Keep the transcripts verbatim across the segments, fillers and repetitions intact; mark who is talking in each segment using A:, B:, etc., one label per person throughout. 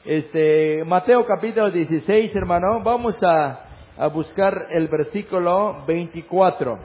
A: Este, Mateo capítulo dieciséis, hermano, vamos a, a buscar el versículo veinticuatro.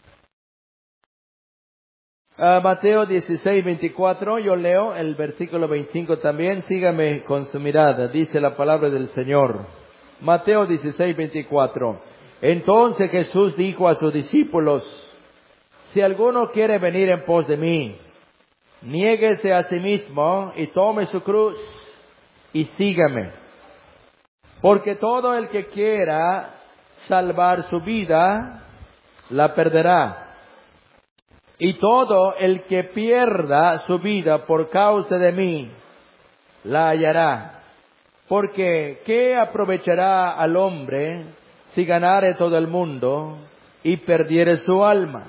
A: Uh, Mateo dieciséis, veinticuatro, yo leo el versículo veinticinco también, sígame con su mirada, dice la palabra del Señor. Mateo dieciséis, veinticuatro. Entonces Jesús dijo a sus discípulos: si alguno quiere venir en pos de mí, niéguese a sí mismo y tome su cruz y sígame. Porque todo el que quiera salvar su vida, la perderá. Y todo el que pierda su vida por causa de mí, la hallará. Porque ¿qué aprovechará al hombre si ganare todo el mundo y perdiere su alma?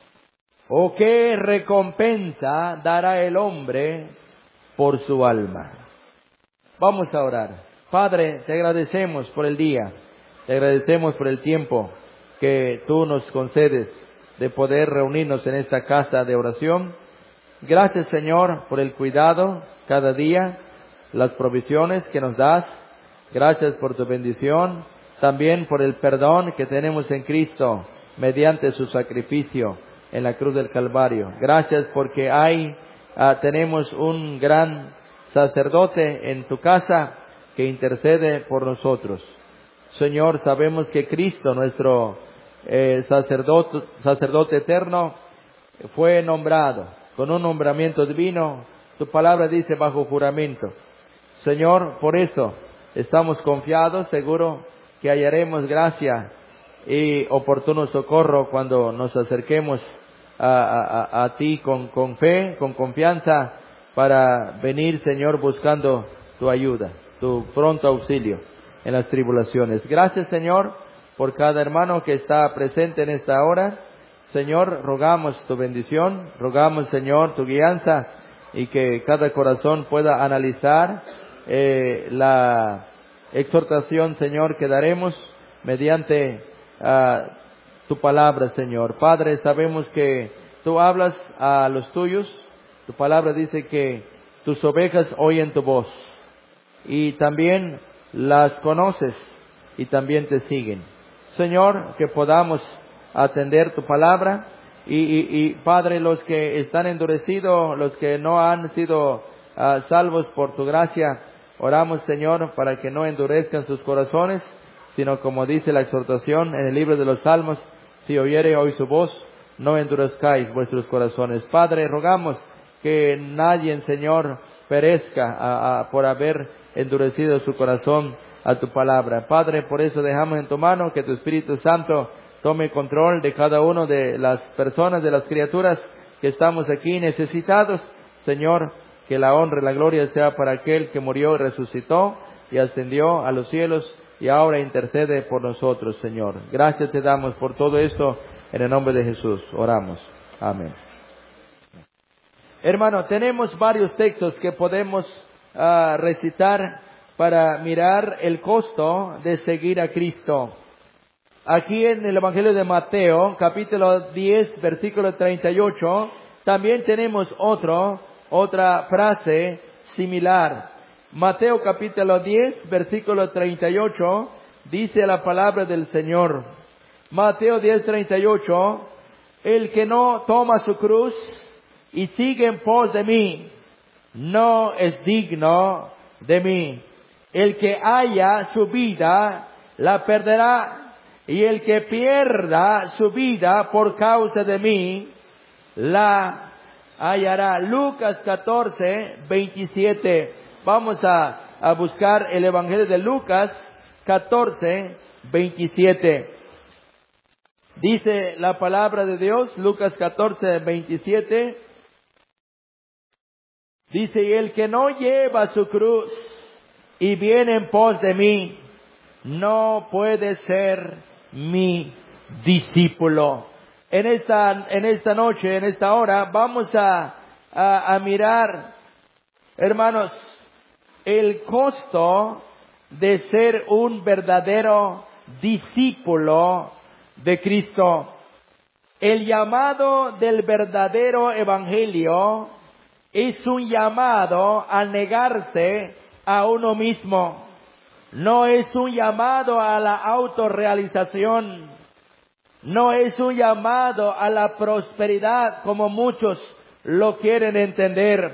A: ¿O qué recompensa dará el hombre por su alma? Vamos a orar. Padre, te agradecemos por el día. Te agradecemos por el tiempo que tú nos concedes de poder reunirnos en esta casa de oración. Gracias, Señor, por el cuidado cada día, las provisiones que nos das. Gracias por tu bendición. También por el perdón que tenemos en Cristo mediante su sacrificio en la cruz del Calvario. Gracias porque hay, uh, tenemos un gran sacerdote en tu casa que intercede por nosotros. Señor, sabemos que Cristo, nuestro eh, sacerdote, sacerdote eterno, fue nombrado con un nombramiento divino. Tu palabra dice bajo juramento. Señor, por eso estamos confiados, seguro que hallaremos gracia y oportuno socorro cuando nos acerquemos a, a, a ti con, con fe, con confianza, para venir, Señor, buscando tu ayuda, tu pronto auxilio en las tribulaciones. Gracias, Señor, por cada hermano que está presente en esta hora. Señor, rogamos tu bendición, rogamos, Señor, tu guianza, y que cada corazón pueda analizar eh, la exhortación, Señor, que daremos mediante uh, tu palabra, Señor. Padre, sabemos que tú hablas a los tuyos. Tu palabra dice que tus ovejas oyen tu voz y también las conoces y también te siguen. Señor, que podamos atender tu palabra y, y, y Padre, los que están endurecidos, los que no han sido uh, salvos por tu gracia, oramos, Señor, para que no endurezcan sus corazones, sino como dice la exhortación en el libro de los Salmos: si oyere hoy su voz, no endurezcáis vuestros corazones. Padre, rogamos que nadie, Señor, perezca a, a, por haber endurecido su corazón a tu palabra. Padre, por eso dejamos en tu mano que tu Espíritu Santo tome control de cada uno de las personas, de las criaturas que estamos aquí necesitados. Señor, que la honra y la gloria sea para aquel que murió y resucitó y ascendió a los cielos y ahora intercede por nosotros, Señor. Gracias te damos por todo esto, en el nombre de Jesús oramos. Amén. Hermano, tenemos varios textos que podemos uh, recitar para mirar el costo de seguir a Cristo. Aquí en el Evangelio de Mateo, capítulo diez, versículo treinta y ocho, también tenemos otro, otra frase similar. Mateo capítulo diez, versículo treinta y ocho, dice la palabra del Señor. Mateo diez, treinta y ocho, el que no toma su cruz y sigue en pos de mí, no es digno de mí. El que haya su vida, la perderá, y el que pierda su vida por causa de mí, la hallará. Lucas catorce, veintisiete. Vamos a, a buscar el Evangelio de Lucas catorce, veintisiete. Dice la palabra de Dios, Lucas catorce, veintisiete. Dice, y el que no lleva su cruz y viene en pos de mí, no puede ser mi discípulo. En esta, en esta noche, en esta hora, vamos a, a, a mirar, hermanos, el costo de ser un verdadero discípulo de Cristo. El llamado del verdadero evangelio es un llamado a negarse a uno mismo. No es un llamado a la autorrealización. No es un llamado a la prosperidad como muchos lo quieren entender.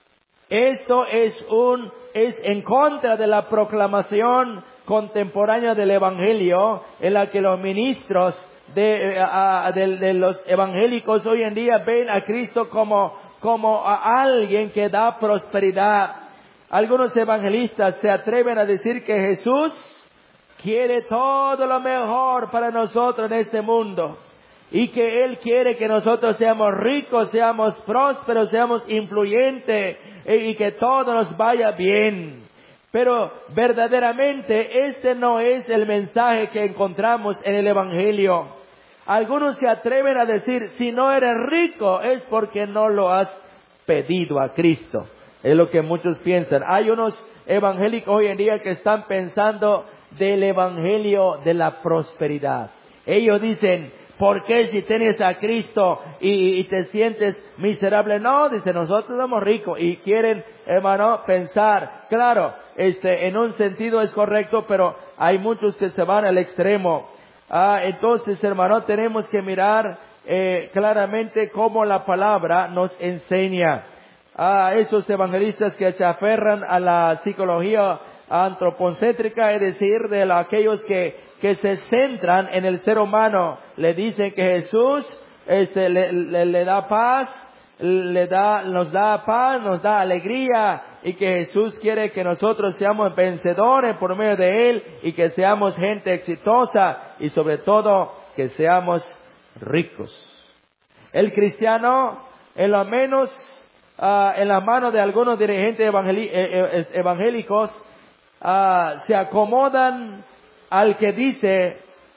A: Esto es un, es en contra de la proclamación contemporánea del Evangelio, en la que los ministros de, a, de, de los evangélicos hoy en día ven a Cristo como, como a alguien que da prosperidad. Algunos evangelistas se atreven a decir que Jesús quiere todo lo mejor para nosotros en este mundo. Y que Él quiere que nosotros seamos ricos, seamos prósperos, seamos influyentes y que todo nos vaya bien. Pero verdaderamente este no es el mensaje que encontramos en el Evangelio. Algunos se atreven a decir, si no eres rico es porque no lo has pedido a Cristo. Es lo que muchos piensan. Hay unos evangélicos hoy en día que están pensando del Evangelio de la prosperidad. Ellos dicen, ¿por qué si tienes a Cristo y, y te sientes miserable? No, dice, nosotros somos ricos y quieren, hermano, pensar. Claro, este, en un sentido es correcto, pero hay muchos que se van al extremo. Ah, entonces, hermano, tenemos que mirar eh, claramente cómo la palabra nos enseña. A esos evangelistas que se aferran a la psicología antropocéntrica, es decir, de la, aquellos que, que se centran en el ser humano, le dicen que Jesús este, le, le, le da paz, le da, nos da paz, nos da alegría, y que Jesús quiere que nosotros seamos vencedores por medio de Él, y que seamos gente exitosa, y sobre todo, que seamos ricos. El cristiano, en lo menos, uh, en la mano de algunos dirigentes evangélicos, uh, se acomodan al que dice,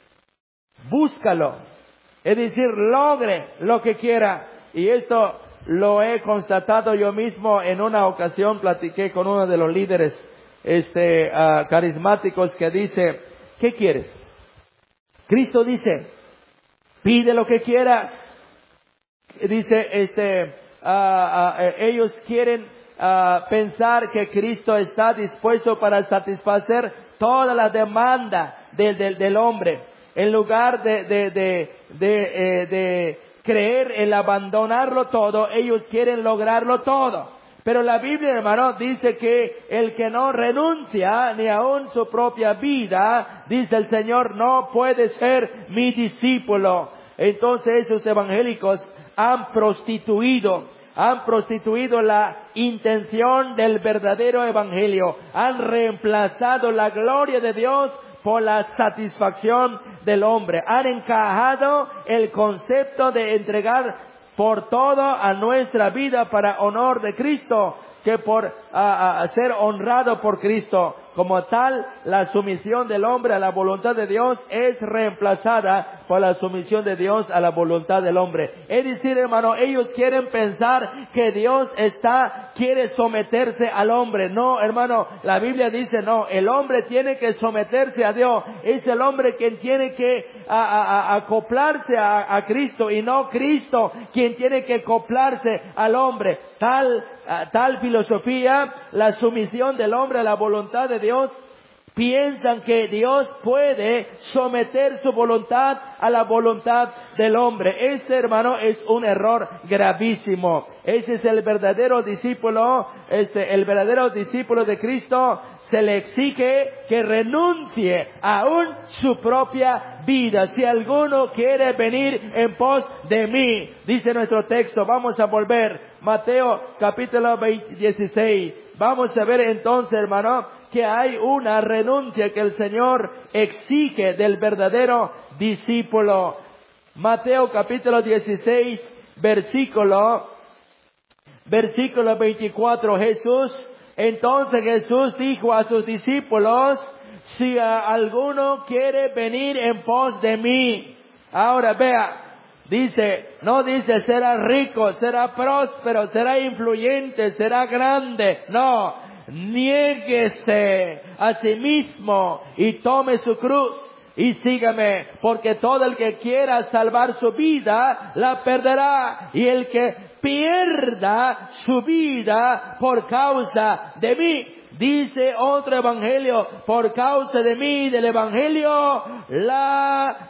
A: búscalo. Es decir, logre lo que quiera. Y esto lo he constatado yo mismo. En una ocasión platiqué con uno de los líderes este, uh, carismáticos que dice, ¿qué quieres? Cristo dice, pide lo que quieras. Dice, este, uh, uh, ellos quieren uh, pensar que Cristo está dispuesto para satisfacer toda la demanda de, de, del hombre. En lugar de, de, de, de, eh, de creer en abandonarlo todo, ellos quieren lograrlo todo. Pero la Biblia, hermano, dice que el que no renuncia ni aun su propia vida, dice el Señor, no puede ser mi discípulo. Entonces esos evangélicos han prostituido, han prostituido la intención del verdadero evangelio. Han reemplazado la gloria de Dios por la satisfacción del hombre. Han encajado el concepto de entregar por todo a nuestra vida para honor de Cristo, que por a, a ser honrado por Cristo. Como tal, la sumisión del hombre a la voluntad de Dios es reemplazada por la sumisión de Dios a la voluntad del hombre. Es decir, hermano, ellos quieren pensar que Dios está, quiere someterse al hombre. No, hermano, la Biblia dice no, el hombre tiene que someterse a Dios. Es el hombre quien tiene que a, a, a acoplarse a, a Cristo, y no Cristo quien tiene que acoplarse al hombre. Tal, a, tal filosofía, la sumisión del hombre a la voluntad de Dios, piensan que Dios puede someter su voluntad a la voluntad del hombre. Ese, hermano, es un error gravísimo. Ese es el verdadero discípulo, este, el verdadero discípulo de Cristo. Se le exige que renuncie aún su propia vida. Si alguno quiere venir en pos de mí, dice nuestro texto. Vamos a volver. Mateo capítulo dieciséis. Vamos a ver entonces, hermano, que hay una renuncia que el Señor exige del verdadero discípulo. Mateo capítulo dieciséis, versículo, versículo veinticuatro. Jesús, entonces Jesús dijo a sus discípulos, si alguno quiere venir en pos de mí. Ahora vea, dice, no dice será rico, será próspero, será influyente, será grande. No, niéguese a sí mismo y tome su cruz y sígame, porque todo el que quiera salvar su vida la perderá, y el que pierda su vida por causa de mí, Dice otro evangelio, por causa de mí, del evangelio, la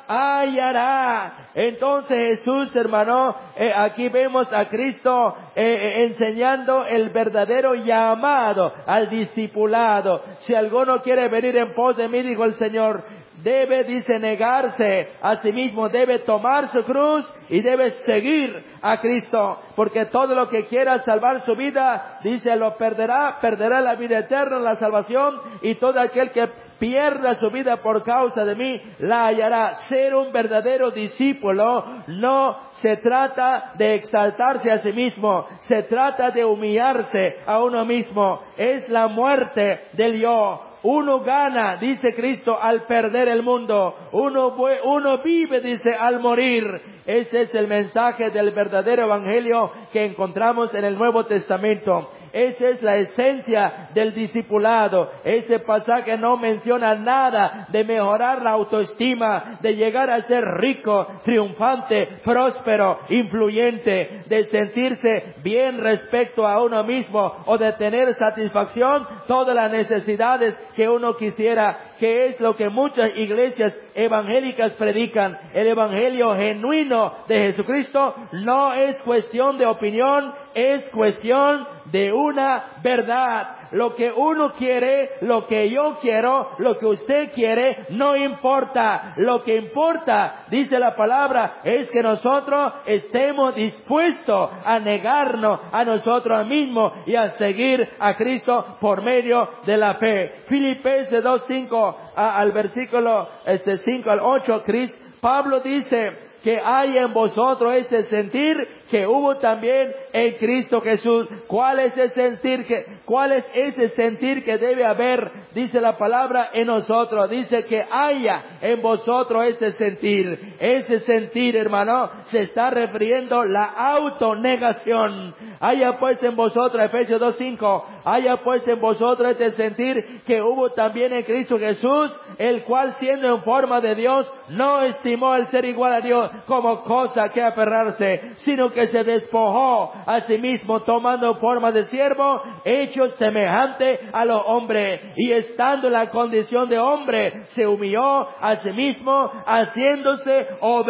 A: hallará. Entonces Jesús, hermano, eh, aquí vemos a Cristo eh, eh, enseñando el verdadero llamado al discipulado. Si alguno quiere venir en pos de mí, dijo el Señor, debe, dice, negarse a sí mismo, debe tomar su cruz y debe seguir a Cristo, porque todo lo que quiera salvar su vida, dice, lo perderá, perderá la vida eterna, la salvación, y todo aquel que pierda su vida por causa de mí, la hallará. Ser un verdadero discípulo no se trata de exaltarse a sí mismo, se trata de humillarse a uno mismo. Es la muerte del yo. Uno gana, dice Cristo, al perder el mundo. Uno, uno vive, dice, al morir. Ese es el mensaje del verdadero evangelio que encontramos en el Nuevo Testamento. Esa es la esencia del discipulado. Ese pasaje no menciona nada de mejorar la autoestima, de llegar a ser rico, triunfante, próspero, influyente, de sentirse bien respecto a uno mismo o de tener satisfacción todas las necesidades que uno quisiera, que es lo que muchas iglesias evangélicas predican. El evangelio genuino de Jesucristo no es cuestión de opinión, es cuestión de una verdad. Lo que uno quiere, lo que yo quiero, lo que usted quiere, no importa. Lo que importa, dice la palabra, es que nosotros estemos dispuestos a negarnos a nosotros mismos y a seguir a Cristo por medio de la fe. Filipenses dos, cinco al versículo este, cinco al ocho, Cristo, Pablo dice que hay en vosotros ese sentir que hubo también en Cristo Jesús. ¿Cuál es ese sentir que, cuál es ese sentir que debe haber? Dice la palabra en nosotros. Dice que haya en vosotros ese sentir. Ese sentir, hermano, se está refiriendo la autonegación. Haya pues en vosotros, Efesios dos, cinco, haya pues en vosotros ese sentir que hubo también en Cristo Jesús, el cual siendo en forma de Dios, no estimó el ser igual a Dios como cosa que aferrarse, sino que se despojó a sí mismo, tomando forma de siervo, hecho semejante a los hombres, y estando en la condición de hombre, se humilló a sí mismo, haciéndose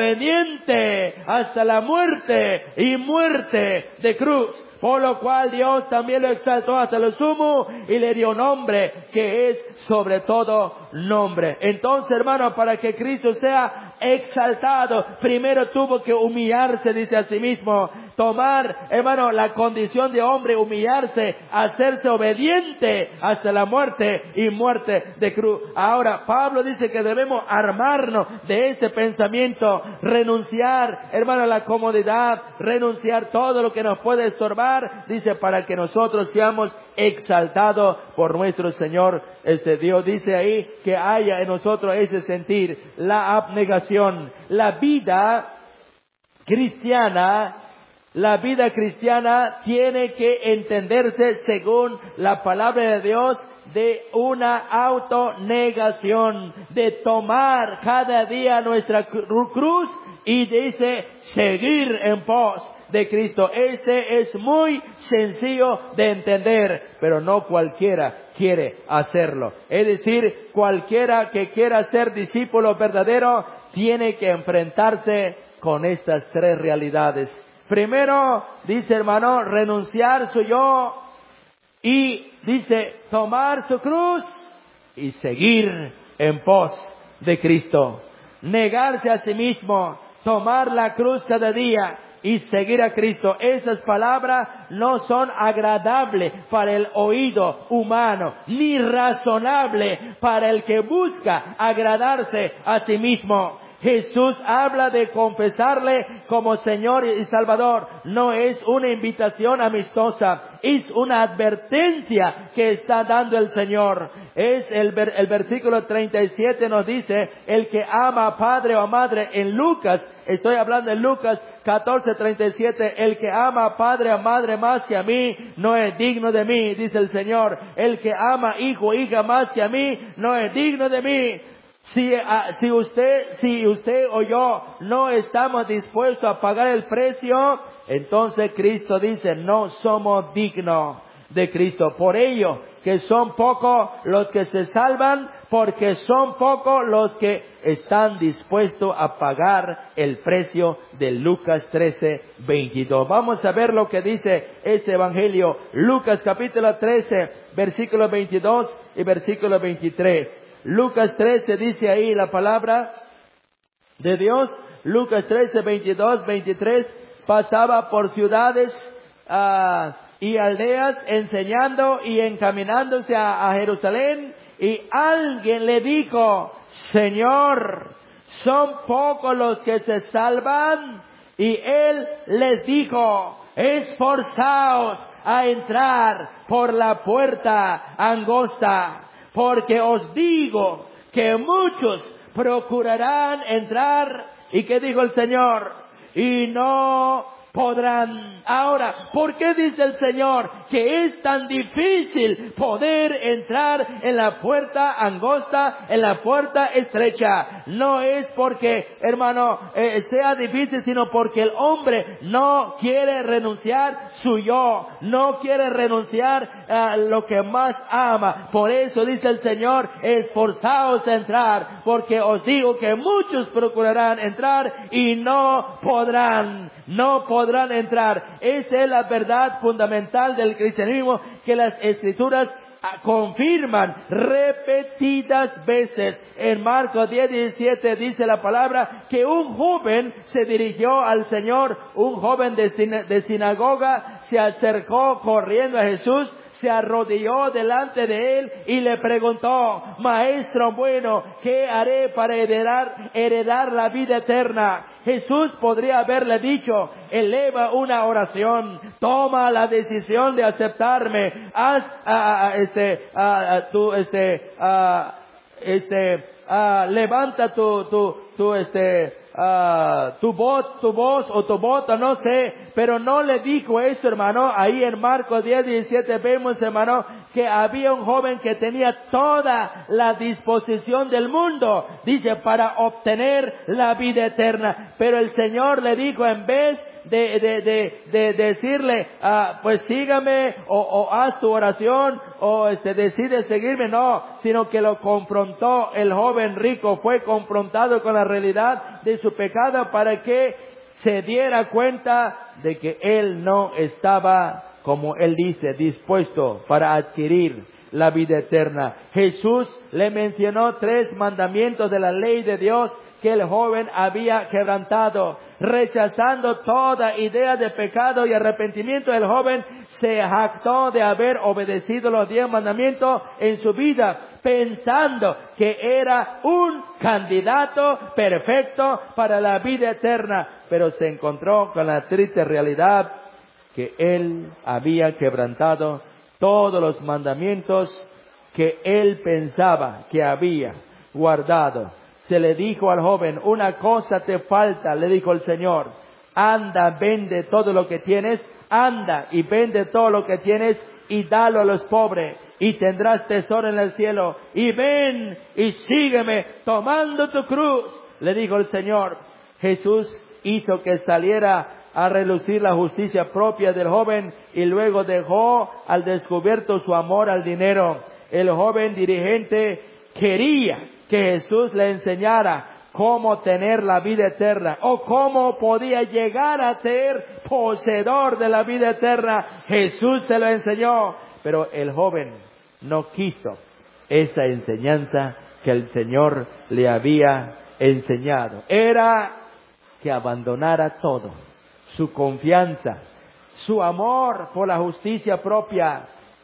A: obediente hasta la muerte y muerte de cruz. Por lo cual Dios también lo exaltó hasta lo sumo y le dio nombre que es sobre todo nombre. Entonces, hermano, para que Cristo sea exaltado, primero tuvo que humillarse, dice a sí mismo, tomar, hermano, la condición de hombre, humillarse, hacerse obediente hasta la muerte y muerte de cruz. Ahora, Pablo dice que debemos armarnos de ese pensamiento, renunciar, hermano, a la comodidad, renunciar todo lo que nos puede estorbar, dice, para que nosotros seamos exaltados por nuestro Señor. Este Dios dice ahí que haya en nosotros ese sentir, la abnegación, la vida cristiana. La vida cristiana tiene que entenderse según la palabra de Dios de una autonegación, de tomar cada día nuestra cruz y dice seguir en pos de Cristo. Ese es muy sencillo de entender, pero no cualquiera quiere hacerlo. Es decir, cualquiera que quiera ser discípulo verdadero tiene que enfrentarse con estas tres realidades. Primero, dice hermano, renunciar su yo y dice tomar su cruz y seguir en pos de Cristo. Negarse a sí mismo, tomar la cruz cada día y seguir a Cristo. Esas palabras no son agradables para el oído humano, ni razonable para el que busca agradarse a sí mismo. Jesús habla de confesarle como Señor y Salvador. No es una invitación amistosa, es una advertencia que está dando el Señor. Es el, el versículo treinta y siete nos dice, el que ama a padre o a madre, en Lucas, estoy hablando de Lucas catorce, treinta y siete, el que ama a padre o a madre más que a mí, no es digno de mí, dice el Señor. El que ama hijo o hija más que a mí, no es digno de mí. Si, uh, si usted, si usted o yo no estamos dispuestos a pagar el precio, entonces Cristo dice, no somos dignos de Cristo. Por ello, que son pocos los que se salvan, porque son pocos los que están dispuestos a pagar el precio de Lucas trece, veintidós. Vamos a ver lo que dice este evangelio. Lucas capítulo trece, versículo veintidós y versículo veintitrés. Lucas trece dice ahí la palabra de Dios. Lucas trece, veintidós, veintitrés. Pasaba por ciudades uh, y aldeas enseñando y encaminándose a, a Jerusalén, y alguien le dijo: Señor, son pocos los que se salvan. Y él les dijo: esforzaos a entrar por la puerta angosta, porque os digo que muchos procurarán entrar. ¿Y qué dijo el Señor? Y no podrán. Ahora, ¿por qué dice el Señor que es tan difícil poder entrar en la puerta angosta, en la puerta estrecha? No es porque, hermano, eh, sea difícil, sino porque el hombre no quiere renunciar su yo, no quiere renunciar a lo que más ama. Por eso dice el Señor: esforzaos a entrar, porque os digo que muchos procurarán entrar y no podrán, no podrán entrar. Esa es la verdad fundamental del cristianismo, que las Escrituras confirman repetidas veces. En Marcos diez, diecisiete dice la palabra que un joven se dirigió al Señor, un joven de, sin- de sinagoga se acercó corriendo a Jesús, se arrodilló delante de él y le preguntó: Maestro bueno, ¿qué haré para heredar, heredar la vida eterna? Jesús podría haberle dicho: eleva una oración, toma la decisión de aceptarme, haz uh, este, uh, tu, este, uh, este, uh, levanta tu, tu, tu, este, Uh, tu voz, tu voz o tu voto, no sé, pero no le dijo eso, hermano. Ahí en Marcos diez, diecisiete vemos, hermano, que había un joven que tenía toda la disposición del mundo, dice, para obtener la vida eterna. Pero el Señor le dijo, en vez de, de, de, de decirle, uh, pues sígame, o, o haz tu oración, o este, decide seguirme, no, sino que lo confrontó. El joven rico fue confrontado con la realidad de su pecado para que se diera cuenta de que él no estaba, como él dice, dispuesto para adquirir la vida eterna. Jesús le mencionó tres mandamientos de la ley de Dios que el joven había quebrantado. Rechazando toda idea de pecado y arrepentimiento, el joven se jactó de haber obedecido los diez mandamientos en su vida, pensando que era un candidato perfecto para la vida eterna. Pero se encontró con la triste realidad que él había quebrantado todos los mandamientos que él pensaba que había guardado. Se le dijo al joven: una cosa te falta, le dijo el Señor. Anda, vende todo lo que tienes, anda y vende todo lo que tienes y dalo a los pobres, y tendrás tesoro en el cielo. Y ven y sígueme tomando tu cruz, le dijo el Señor. Jesús hizo que saliera a relucir la justicia propia del joven, y luego dejó al descubierto su amor al dinero. El joven dirigente quería que Jesús le enseñara cómo tener la vida eterna, o cómo podía llegar a ser poseedor de la vida eterna. Jesús se lo enseñó, pero el joven no quiso esa enseñanza que el Señor le había enseñado. Era que abandonara todo, su confianza, su amor por la justicia propia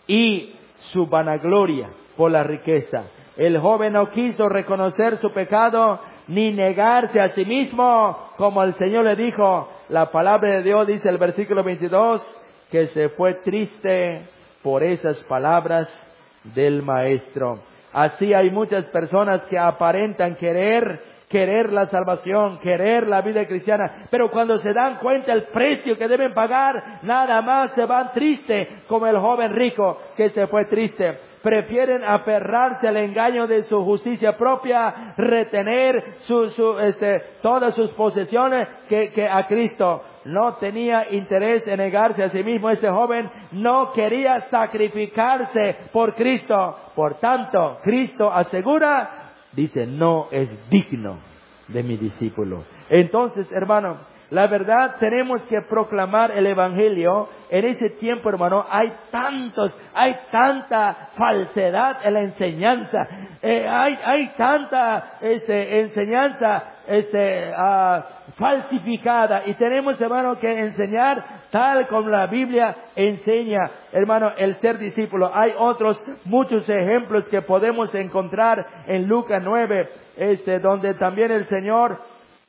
A: y su vanagloria por la riqueza. El joven no quiso reconocer su pecado ni negarse a sí mismo, como el Señor le dijo. La palabra de Dios dice, el versículo veintidós, que se fue triste por esas palabras del Maestro. Así hay muchas personas que aparentan querer querer la salvación, querer la vida cristiana, pero cuando se dan cuenta el precio que deben pagar, nada más se van tristes, como el joven rico que se fue triste. Prefieren aferrarse al engaño de su justicia propia, retener su, su, este, todas sus posesiones, que, que a Cristo. no tenía interés en negarse a sí mismo. Este joven no quería sacrificarse por Cristo. Por tanto, Cristo asegura, dice, no es digno de mi discípulo. Entonces, hermano, la verdad, tenemos que proclamar el Evangelio. En ese tiempo, hermano, hay tantos, hay tanta falsedad en la enseñanza. Eh, hay, hay tanta este, enseñanza este, uh, falsificada. Y tenemos, hermano, que enseñar tal como la Biblia enseña, hermano, el ser discípulo. Hay otros, muchos ejemplos que podemos encontrar en Lucas nueve, este, donde también el Señor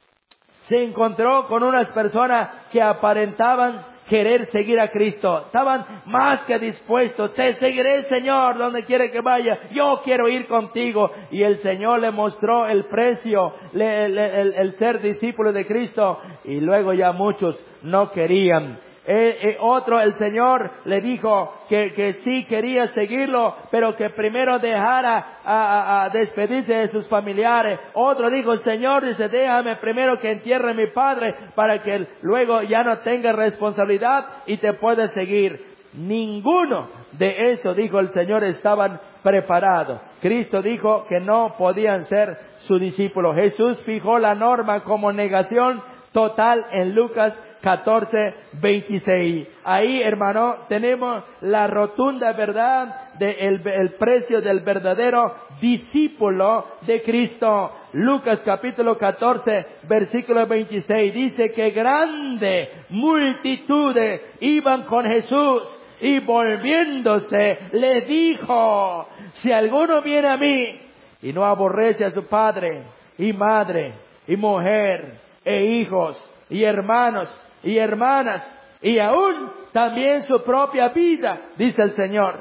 A: se encontró con unas personas que aparentaban querer seguir a Cristo. Estaban más que dispuestos. Te seguiré, Señor, donde quiera que vaya. Yo quiero ir contigo. Y el Señor le mostró el precio, le, le, el, el ser discípulo de Cristo. Y luego ya muchos no querían. Eh, eh, otro, el Señor le dijo que, que sí quería seguirlo, pero que primero dejara a, a, a despedirse de sus familiares. Otro dijo, Señor, dice, déjame primero que entierre a mi padre para que luego ya no tenga responsabilidad y te pueda seguir. Ninguno de eso, dijo el Señor, estaban preparados. Cristo dijo que no podían ser su discípulo. Jesús fijó la norma como negación total en Lucas catorce, veintiséis. Ahí, hermano, tenemos la rotunda verdad del de el precio del verdadero discípulo de Cristo. Lucas capítulo catorce, versículo veintiséis, dice que grande multitudes iban con Jesús y volviéndose le dijo, si alguno viene a mí y no aborrece a su padre y madre y mujer e hijos y hermanos y hermanas, y aún también su propia vida, dice el Señor,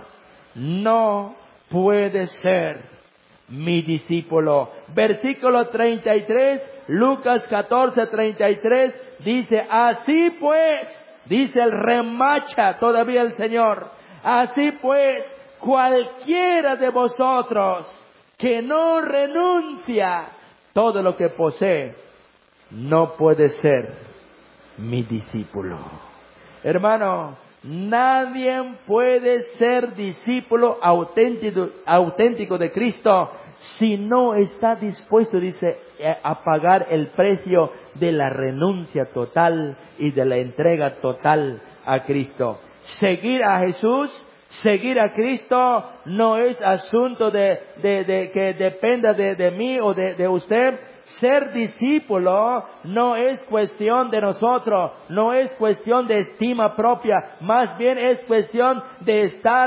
A: no puede ser mi discípulo. Versículo treinta y tres, Lucas catorce, treinta y tres, dice, así pues, dice el remacha todavía el Señor, así pues, cualquiera de vosotros que no renuncia todo lo que posee, no puede ser mi discípulo. Hermano, nadie puede ser discípulo auténtico, auténtico de Cristo si no está dispuesto, dice, a pagar el precio de la renuncia total y de la entrega total a Cristo. Seguir a Jesús, seguir a Cristo no es asunto de, de, de que dependa de, de mí o de, de usted. Ser discípulo no es cuestión de nosotros, no es cuestión de estima propia, más bien es cuestión de estar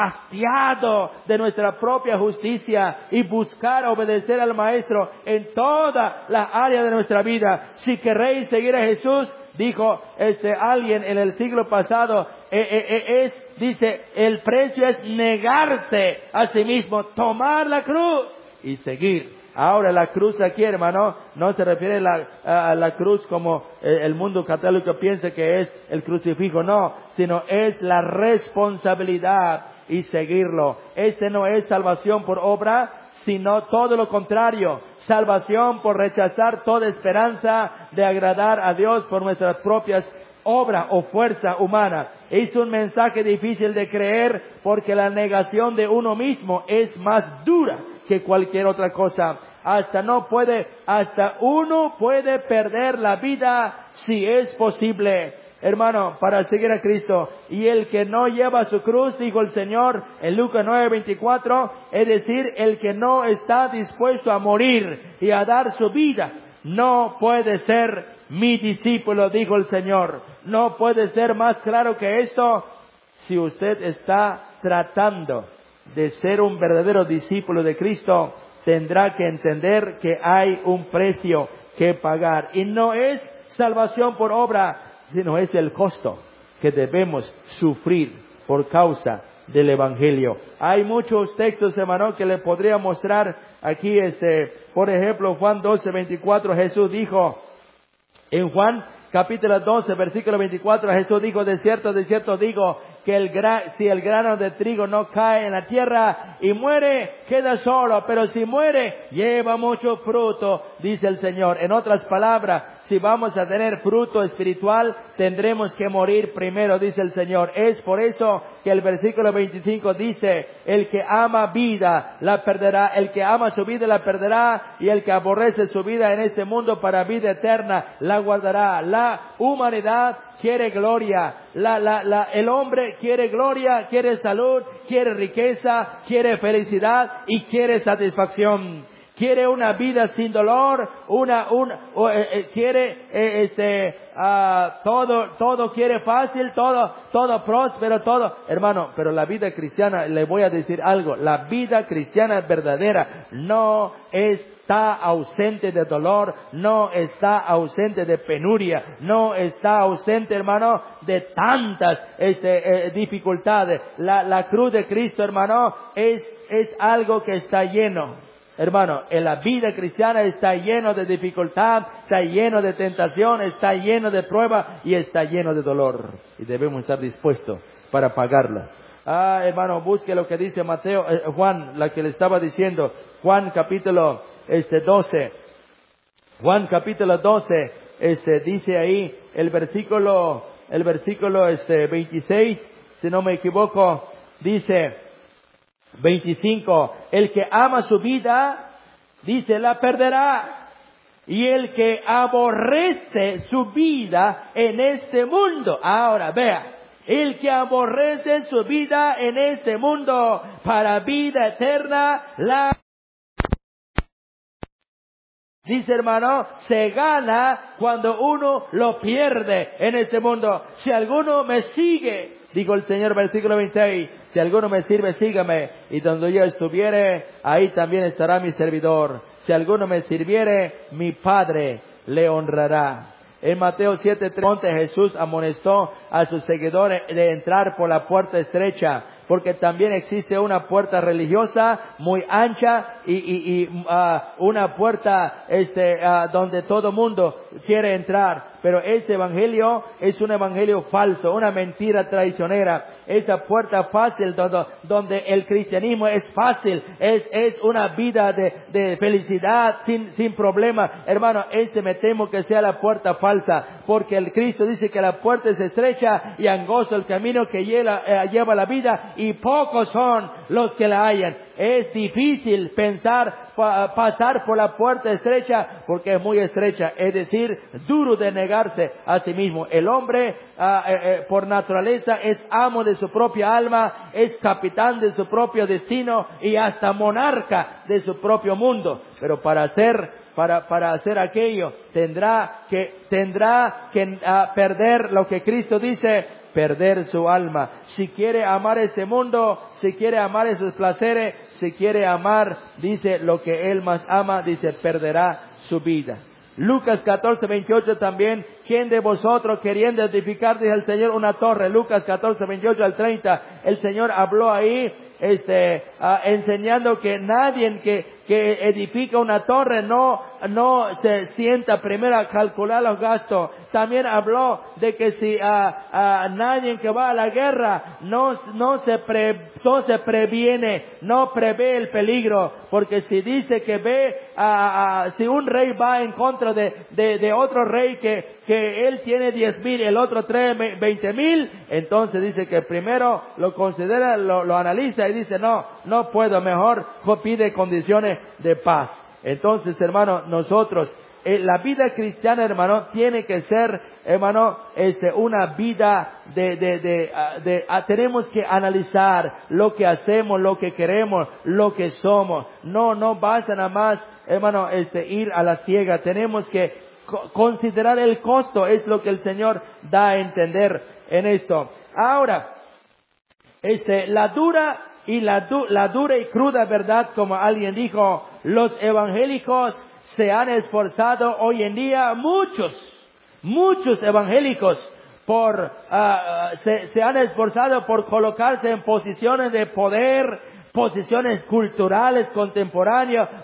A: hastiado de nuestra propia justicia y buscar obedecer al Maestro en toda la área de nuestra vida. Si queréis seguir a Jesús, dijo este alguien en el siglo pasado, eh, eh, eh, es, dice, el precio es negarse a sí mismo, tomar la cruz y seguir. Ahora la cruz aquí, hermano, no se refiere a la, a la cruz como el mundo católico piensa que es el crucifijo, no, sino es la responsabilidad y seguirlo. Este no es salvación por obra, sino todo lo contrario, salvación por rechazar toda esperanza de agradar a Dios por nuestras propias obra o fuerza humana. Es un mensaje difícil de creer porque la negación de uno mismo es más dura que cualquier otra cosa. Hasta no puede, hasta uno puede perder la vida si es posible, hermano, para seguir a Cristo. Y el que no lleva su cruz, dijo el Señor en Lucas nueve, veinticuatro, es decir, el que no está dispuesto a morir y a dar su vida, no puede ser mi discípulo, dijo el Señor. No puede ser más claro que esto. Si usted está tratando de ser un verdadero discípulo de Cristo, tendrá que entender que hay un precio que pagar. Y no es salvación por obra, sino es el costo que debemos sufrir por causa del Evangelio. Hay muchos textos, hermano, que le podría mostrar aquí, este, por ejemplo, Juan doce, veinticuatro, Jesús dijo, en Juan capítulo doce, versículo veinticuatro, Jesús dijo, de cierto, de cierto digo, que el gra- si el grano de trigo no cae en la tierra y muere, queda solo, pero si muere, lleva mucho fruto, dice el Señor. En otras palabras, si vamos a tener fruto espiritual, tendremos que morir primero, dice el Señor. Es por eso que el versículo veinticinco dice, el que ama vida la perderá, el que ama su vida la perderá, y el que aborrece su vida en este mundo para vida eterna la guardará. La humanidad quiere gloria, la, la, la, el hombre quiere gloria, quiere salud, quiere riqueza, quiere felicidad y quiere satisfacción. Quiere una vida sin dolor, una, una, uh, eh, quiere, eh, este, uh, todo, todo quiere fácil, todo, todo próspero, todo. Hermano, pero la vida cristiana, le voy a decir algo, la vida cristiana verdadera no está ausente de dolor, no está ausente de penuria, no está ausente, hermano, de tantas, este, eh, dificultades. La, la cruz de Cristo, hermano, es, es algo que está lleno. Hermano, en la vida cristiana está lleno de dificultad, está lleno de tentación, está lleno de prueba y está lleno de dolor. Y debemos estar dispuestos para pagarla. Ah, hermano, busque lo que dice Mateo, eh, Juan, la que le estaba diciendo. Juan capítulo este doce. Juan capítulo doce, este dice ahí el versículo, el versículo este veintiséis, si no me equivoco, dice veinticinco, el que ama su vida, dice, la perderá. Y el que aborrece su vida en este mundo, ahora vea, el que aborrece su vida en este mundo para vida eterna, la dice, hermano, se gana cuando uno lo pierde en este mundo. Si alguno me sigue, dijo el Señor, versículo veintiséis, si alguno me sirve, sígame, y donde yo estuviere, ahí también estará mi servidor. Si alguno me sirviere, mi Padre le honrará. En Mateo siete treinta, Jesús amonestó a sus seguidores de entrar por la puerta estrecha, porque también existe una puerta religiosa muy ancha y, y, y uh, una puerta este uh, donde todo mundo quiere entrar. Pero ese evangelio es un evangelio falso, una mentira traicionera. Esa puerta fácil donde, donde el cristianismo es fácil, es, es una vida de, de felicidad sin, sin problema. Hermano, ese me temo que sea la puerta falsa, porque el Cristo dice que la puerta es estrecha y angosto el camino que lleva, eh, lleva la vida, y pocos son los que la hallan. Es difícil pensar, pa, pasar por la puerta estrecha, porque es muy estrecha, es decir, duro de negarse a sí mismo. El hombre, ah, eh, eh, por naturaleza, es amo de su propia alma, es capitán de su propio destino y hasta monarca de su propio mundo. Pero para hacer Para, para hacer aquello, tendrá que, tendrá que uh, perder lo que Cristo dice, perder su alma. Si quiere amar este mundo, si quiere amar esos placeres, si quiere amar, dice, lo que Él más ama, dice, perderá su vida. Lucas catorce veintiocho también, ¿quién de vosotros queriendo edificar, dice el Señor, una torre? Lucas catorce veintiocho al treinta, el Señor habló ahí, este, uh, enseñando que nadie que, que edifica una torre no, no se sienta primero a calcular los gastos. También habló de que si a, a nadie que va a la guerra no, no se pre, no se previene, no prevé el peligro, porque si dice que ve, a, a, si un rey va en contra de, de, de otro rey que, que él tiene diez mil, el otro trae veinte mil, entonces dice que primero lo considera, lo, lo analiza y dice, no, no puedo, mejor pide condiciones de paz. Entonces, hermano, nosotros, eh, la vida cristiana, hermano, tiene que ser, hermano, este, una vida de, de, de, uh, de uh, tenemos que analizar lo que hacemos, lo que queremos, lo que somos. No, no basta nada más, hermano, este, ir a la ciega. Tenemos que co- considerar el costo, es lo que el Señor da a entender en esto. Ahora, este, la dura y la, du- la dura y cruda verdad, como alguien dijo, los evangélicos se han esforzado hoy en día, muchos, muchos evangélicos por, uh, se, se han esforzado por colocarse en posiciones de poder, posiciones culturales contemporáneas,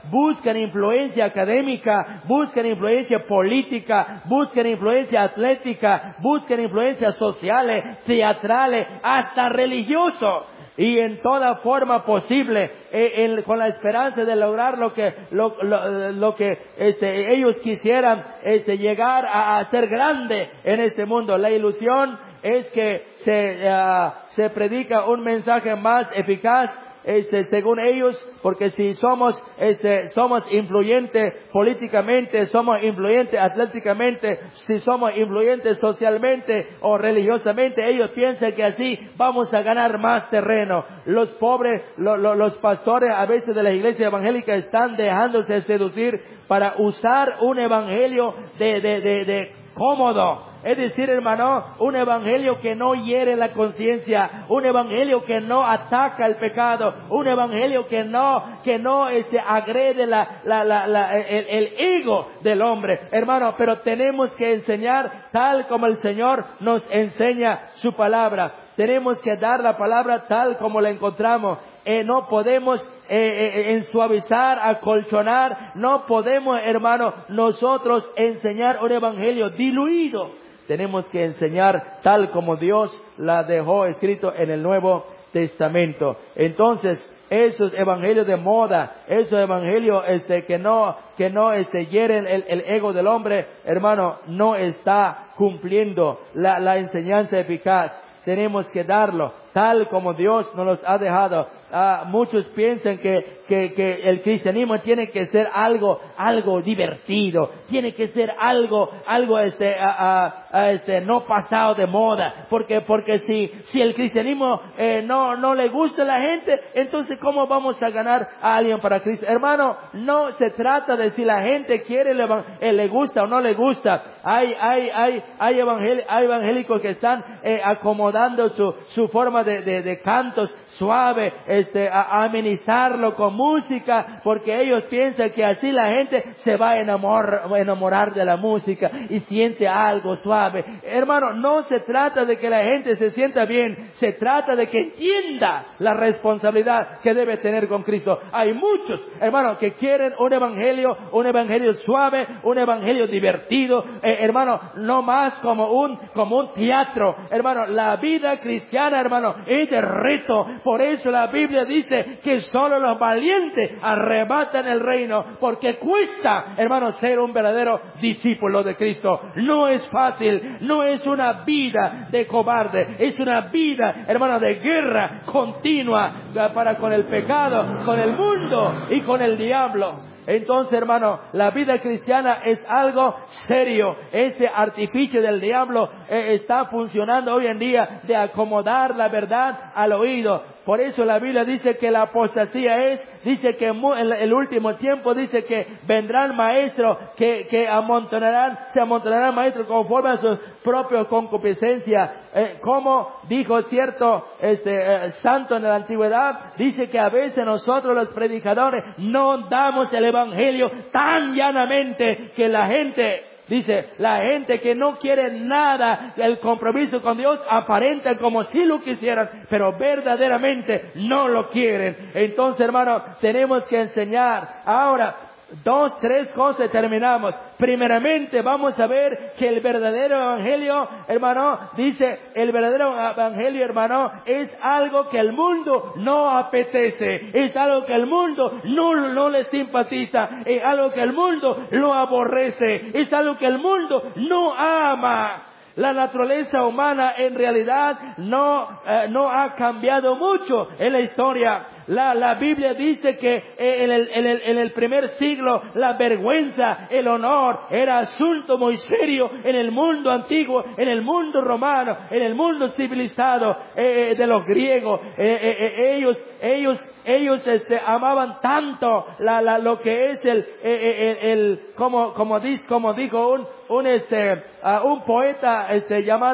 A: buscan influencia académica, buscan influencia política, buscan influencia atlética, buscan influencias sociales, teatrales, hasta religiosos. Y en toda forma posible, eh, en, con la esperanza de lograr lo que, lo, lo, lo que este, ellos quisieran este, llegar a, a ser grande en este mundo. La ilusión es que se, uh, se predica un mensaje más eficaz, este, según ellos, porque si somos, este, somos influyentes políticamente, somos influyentes atléticamente, si somos influyentes socialmente o religiosamente, ellos piensan que así vamos a ganar más terreno. Los pobres, lo, lo, los pastores a veces de la iglesia evangélica están dejándose seducir para usar un evangelio de, de, de, de cómodo. Es decir, hermano, un evangelio que no hiere la conciencia, un evangelio que no ataca el pecado, un evangelio que no, que no este, agrede la, la, la, la, el, el ego del hombre, hermano. Pero tenemos que enseñar tal como el Señor nos enseña su palabra. Tenemos que dar la palabra tal como la encontramos. Eh, no podemos eh, eh, ensuavizar, acolchonar. No podemos, hermano, nosotros enseñar un evangelio diluido. Tenemos que enseñar tal como Dios la dejó escrito en el Nuevo Testamento. Entonces, esos evangelios de moda, esos evangelios este, que no, que no este, hieren el, el ego del hombre, hermano, no está cumpliendo la, la enseñanza eficaz. Tenemos que darlo tal como Dios nos los ha dejado. Ah, muchos piensan que, que, que el cristianismo tiene que ser algo, algo divertido, tiene que ser algo, algo este, ah, ah, este, no pasado de moda, porque, porque si, si el cristianismo eh, no, no le gusta a la gente, entonces ¿cómo vamos a ganar a alguien para Cristo? Hermano, no se trata de si la gente quiere, le, eh, le gusta o no le gusta. Hay, hay, hay, hay, evangel, hay evangélicos que están eh, acomodando su, su forma de, de, de cantos suave, este, a, a amenizarlo con música, porque ellos piensan que así la gente se va a enamorar, enamorar de la música y siente algo suave. Hermano, no se trata de que la gente se sienta bien, se trata de que entienda la responsabilidad que debe tener con Cristo. Hay muchos, hermano, que quieren un evangelio, un evangelio suave, un evangelio divertido, eh, hermano, no más como un, como un teatro. Hermano, la vida cristiana, hermano, es de reto. Por eso la Biblia dice que solo los valientes arrebatan el reino, porque cuesta, hermano, ser un verdadero discípulo de Cristo. No es fácil, no es una vida de cobarde, es una vida, hermano, de guerra continua para con el pecado, con el mundo y con el diablo. Entonces, hermano, la vida cristiana es algo serio. Ese artificio del diablo eh, está funcionando hoy en día de acomodar la verdad al oído. Por eso la Biblia dice que la apostasía es, dice que en el último tiempo, dice que vendrán maestros que, que amontonarán, se amontonarán maestros conforme a sus propias concupiscencias. Eh, como dijo cierto este eh, santo en la antigüedad, dice que a veces nosotros los predicadores no damos el evangelio tan llanamente que la gente... Dice, la gente que no quiere nada del compromiso con Dios aparenta como si lo quisieran, pero verdaderamente no lo quieren. Entonces, hermano, tenemos que enseñar. Ahora, dos, tres cosas y terminamos. Primeramente, vamos a ver que el verdadero evangelio, hermano, dice, el verdadero evangelio, hermano, es algo que el mundo no apetece, es algo que el mundo no, no le simpatiza, es algo que el mundo no aborrece, es algo que el mundo no ama. La naturaleza humana en realidad no, eh, no ha cambiado mucho en la historia. La, la Biblia dice que en el, en, el, en el primer siglo la vergüenza, el honor era asunto muy serio en el mundo antiguo, en el mundo romano, en el mundo civilizado eh, de los griegos. Eh, eh, eh, ellos, ellos, ellos este, amaban tanto la, la, lo que es el, el, el, el como, como, dice, como dijo un, un, este, uh, un poeta este, llamado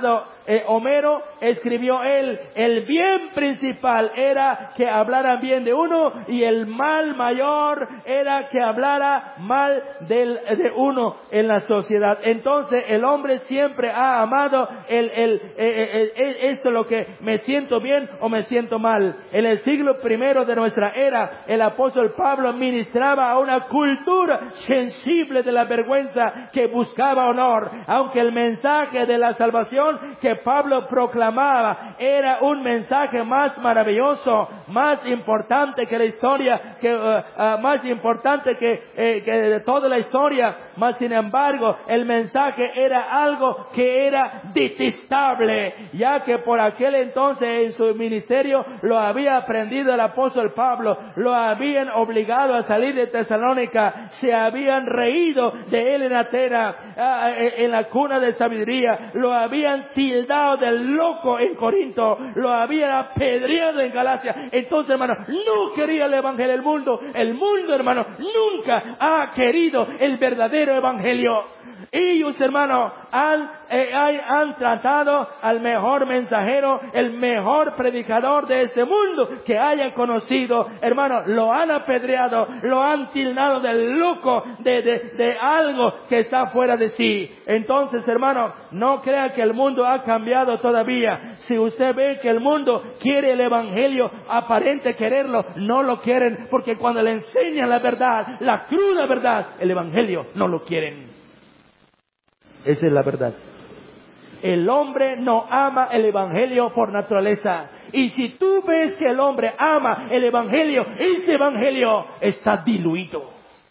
A: eh, Homero escribió él, el bien principal era que hablaran bien de uno y el mal mayor era que hablara mal del, de uno en la sociedad. Entonces el hombre siempre ha amado el, el, el, el, el, esto, lo que me siento bien o me siento mal. En el siglo primero de nuestra era, el apóstol Pablo ministraba a una cultura sensible de la vergüenza que buscaba honor, aunque el mensaje de la salvación que Pablo proclamaba era un mensaje más maravilloso, más importante que la historia, que uh, uh, más importante que, eh, que de toda la historia, mas sin embargo el mensaje era algo que era detestable, ya que por aquel entonces en su ministerio lo había aprendido el apóstol Pablo, lo habían obligado a salir de Tesalónica, se habían reído de él en Atenas, uh, en la cuna de sabiduría, lo habían tildado de loco en Corinto, lo habían apedreado en Galacia. Entonces, hermano, no quería el evangelio del mundo. El mundo, hermano, nunca ha querido el verdadero evangelio. Ellos, hermano, han, eh, han tratado al mejor mensajero, el mejor predicador de este mundo que hayan conocido. Hermano, lo han apedreado, lo han tildado de loco, de, de, de algo que está fuera de sí. Entonces, hermano, no crea que el mundo ha cambiado todavía. Si usted ve que el mundo quiere el evangelio, aparente quererlo, no lo quieren, porque cuando le enseñan la verdad, la cruda verdad, el evangelio no lo quieren. Esa es la verdad. El hombre no ama el evangelio por naturaleza. Y si tú ves que el hombre ama el evangelio, ese evangelio está diluido.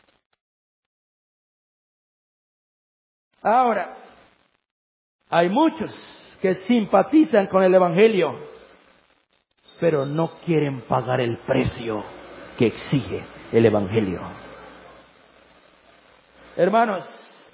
A: Ahora, hay muchos que simpatizan con el evangelio, pero no quieren pagar el precio que exige el evangelio. Hermanos,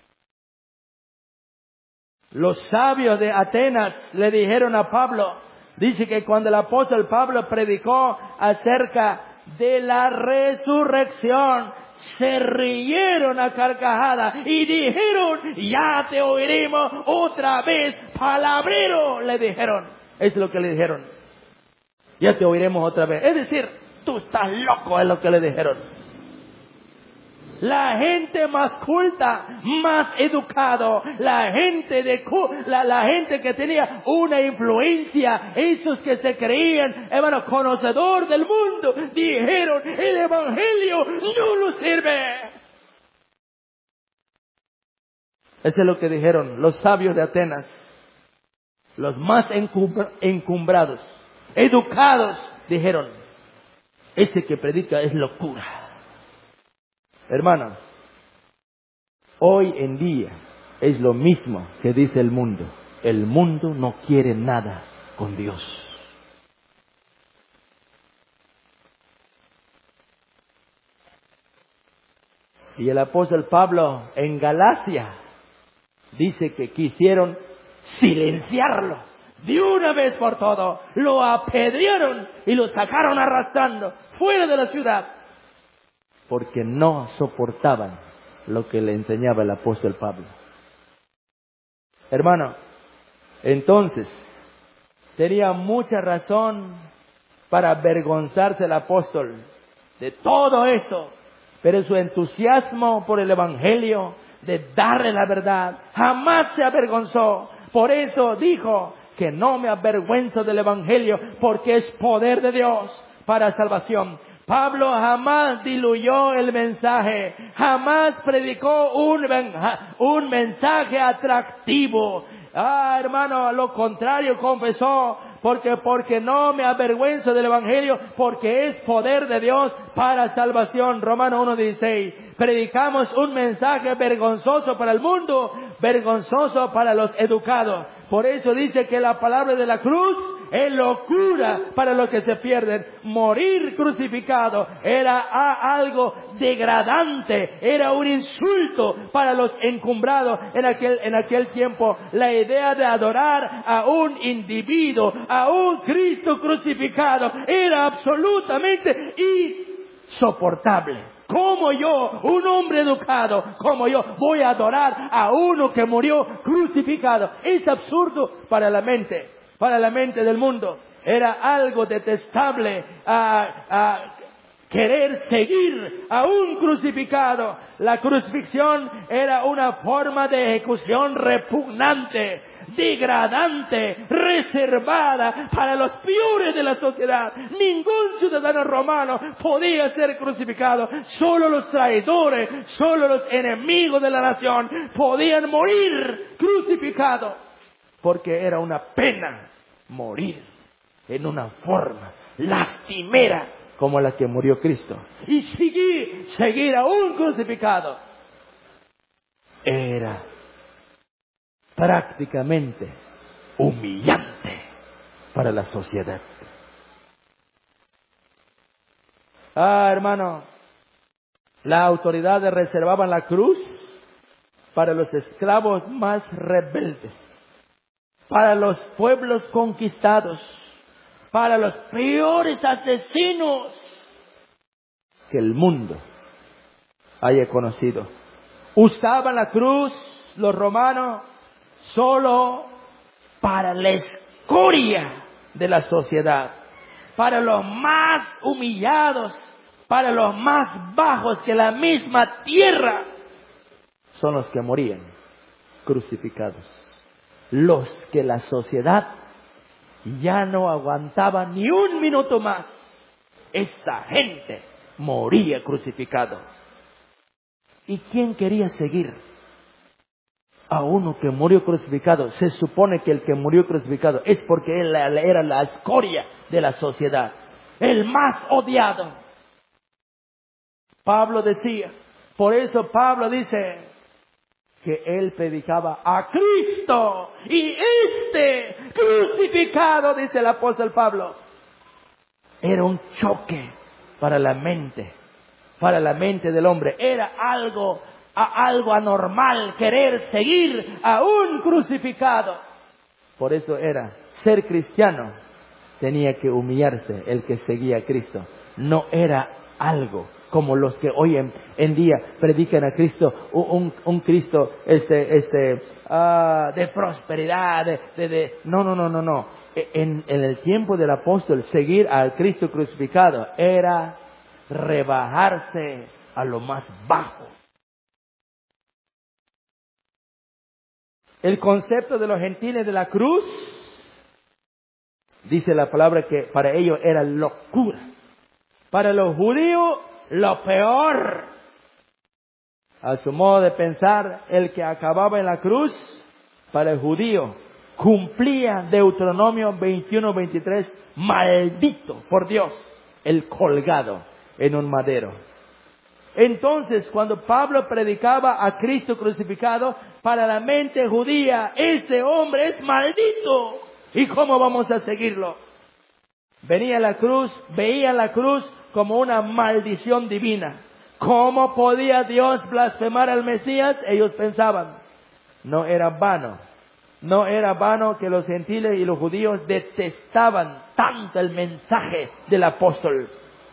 A: los sabios de Atenas le dijeron a Pablo, dice que cuando el apóstol Pablo predicó acerca de la resurrección, se rieron a carcajadas y dijeron, ya te oiremos otra vez, palabrero, le dijeron. Es lo que le dijeron. Ya te oiremos otra vez. Es decir, tú estás loco, es lo que le dijeron. La gente más culta, más educado, la gente de la, la gente que tenía una influencia, esos que se creían, hermano, conocedor del mundo, dijeron, el evangelio no nos sirve. Eso es lo que dijeron los sabios de Atenas, los más encumbrados, educados, dijeron, este que predica es locura. Hermanos, hoy en día es lo mismo que dice el mundo. El mundo no quiere nada con Dios. Y el apóstol Pablo en Galacia dice que quisieron silenciarlo de una vez por todo. Lo apedrearon y lo sacaron arrastrando fuera de la ciudad, porque no soportaban lo que le enseñaba el apóstol Pablo. Hermano, entonces, tenía mucha razón para avergonzarse el apóstol de todo eso, pero su entusiasmo por el evangelio, de darle la verdad, jamás se avergonzó. Por eso dijo que no me avergüenzo del evangelio, porque es poder de Dios para salvación. Pablo jamás diluyó el mensaje, jamás predicó un, un mensaje atractivo. Ah, hermano, a lo contrario confesó, porque, porque no me avergüenzo del evangelio, porque es poder de Dios para salvación. Romanos uno dieciséis. Predicamos un mensaje vergonzoso para el mundo, vergonzoso para los educados. Por eso dice que la palabra de la cruz es locura para los que se pierden. Morir crucificado era algo degradante, era un insulto para los encumbrados en aquel, en aquel tiempo. La idea de adorar a un individuo, a un Cristo crucificado, era absolutamente insoportable, ¿Cómo yo, un hombre educado como yo, voy a adorar a uno que murió crucificado? Es absurdo para la mente, para la mente del mundo. Era algo detestable a, a querer seguir a un crucificado. La crucifixión era una forma de ejecución repugnante, degradante, reservada para los peores de la sociedad. Ningún ciudadano romano podía ser crucificado. Solo los traidores, solo los enemigos de la nación podían morir crucificados, porque era una pena morir en una forma lastimera como la que murió Cristo. Y seguir, seguir a un crucificado era prácticamente humillante para la sociedad. Ah, hermano, las autoridades reservaban la cruz para los esclavos más rebeldes, para los pueblos conquistados, para los peores asesinos que el mundo haya conocido. Usaban la cruz los romanos solo para la escoria de la sociedad, para los más humillados, para los más bajos que la misma tierra. Son los que morían crucificados, los que la sociedad ya no aguantaba ni un minuto más. Esta gente moría crucificado. ¿Y quién quería seguir a uno que murió crucificado? Se supone que el que murió crucificado es porque él era la escoria de la sociedad, el más odiado. Pablo decía, por eso Pablo dice que él predicaba a Cristo y este crucificado, dice el apóstol Pablo. Era un choque para la mente, para la mente del hombre. Era algo, a, algo anormal querer seguir a un crucificado. Por eso era, ser cristiano tenía que humillarse el que seguía a Cristo. No era algo como los que hoy en, en día predican a Cristo, un, un Cristo este, este, uh, de prosperidad, de, de, de, no, no, no, no, no. En, en el tiempo del apóstol, seguir al Cristo crucificado era rebajarse a lo más bajo. El concepto de los gentiles de la cruz, dice la palabra que para ellos era locura. Para los judíos, lo peor. A su modo de pensar, el que acababa en la cruz, para el judío, cumplía Deuteronomio veintiuno veintitrés, maldito por Dios, el colgado en un madero. Entonces, cuando Pablo predicaba a Cristo crucificado, para la mente judía, ese hombre es maldito. ¿Y cómo vamos a seguirlo? Venía la cruz, veía la cruz como una maldición divina. ¿Cómo podía Dios blasfemar al Mesías? Ellos pensaban. No era vano. No era vano que los gentiles y los judíos detestaban tanto el mensaje del apóstol.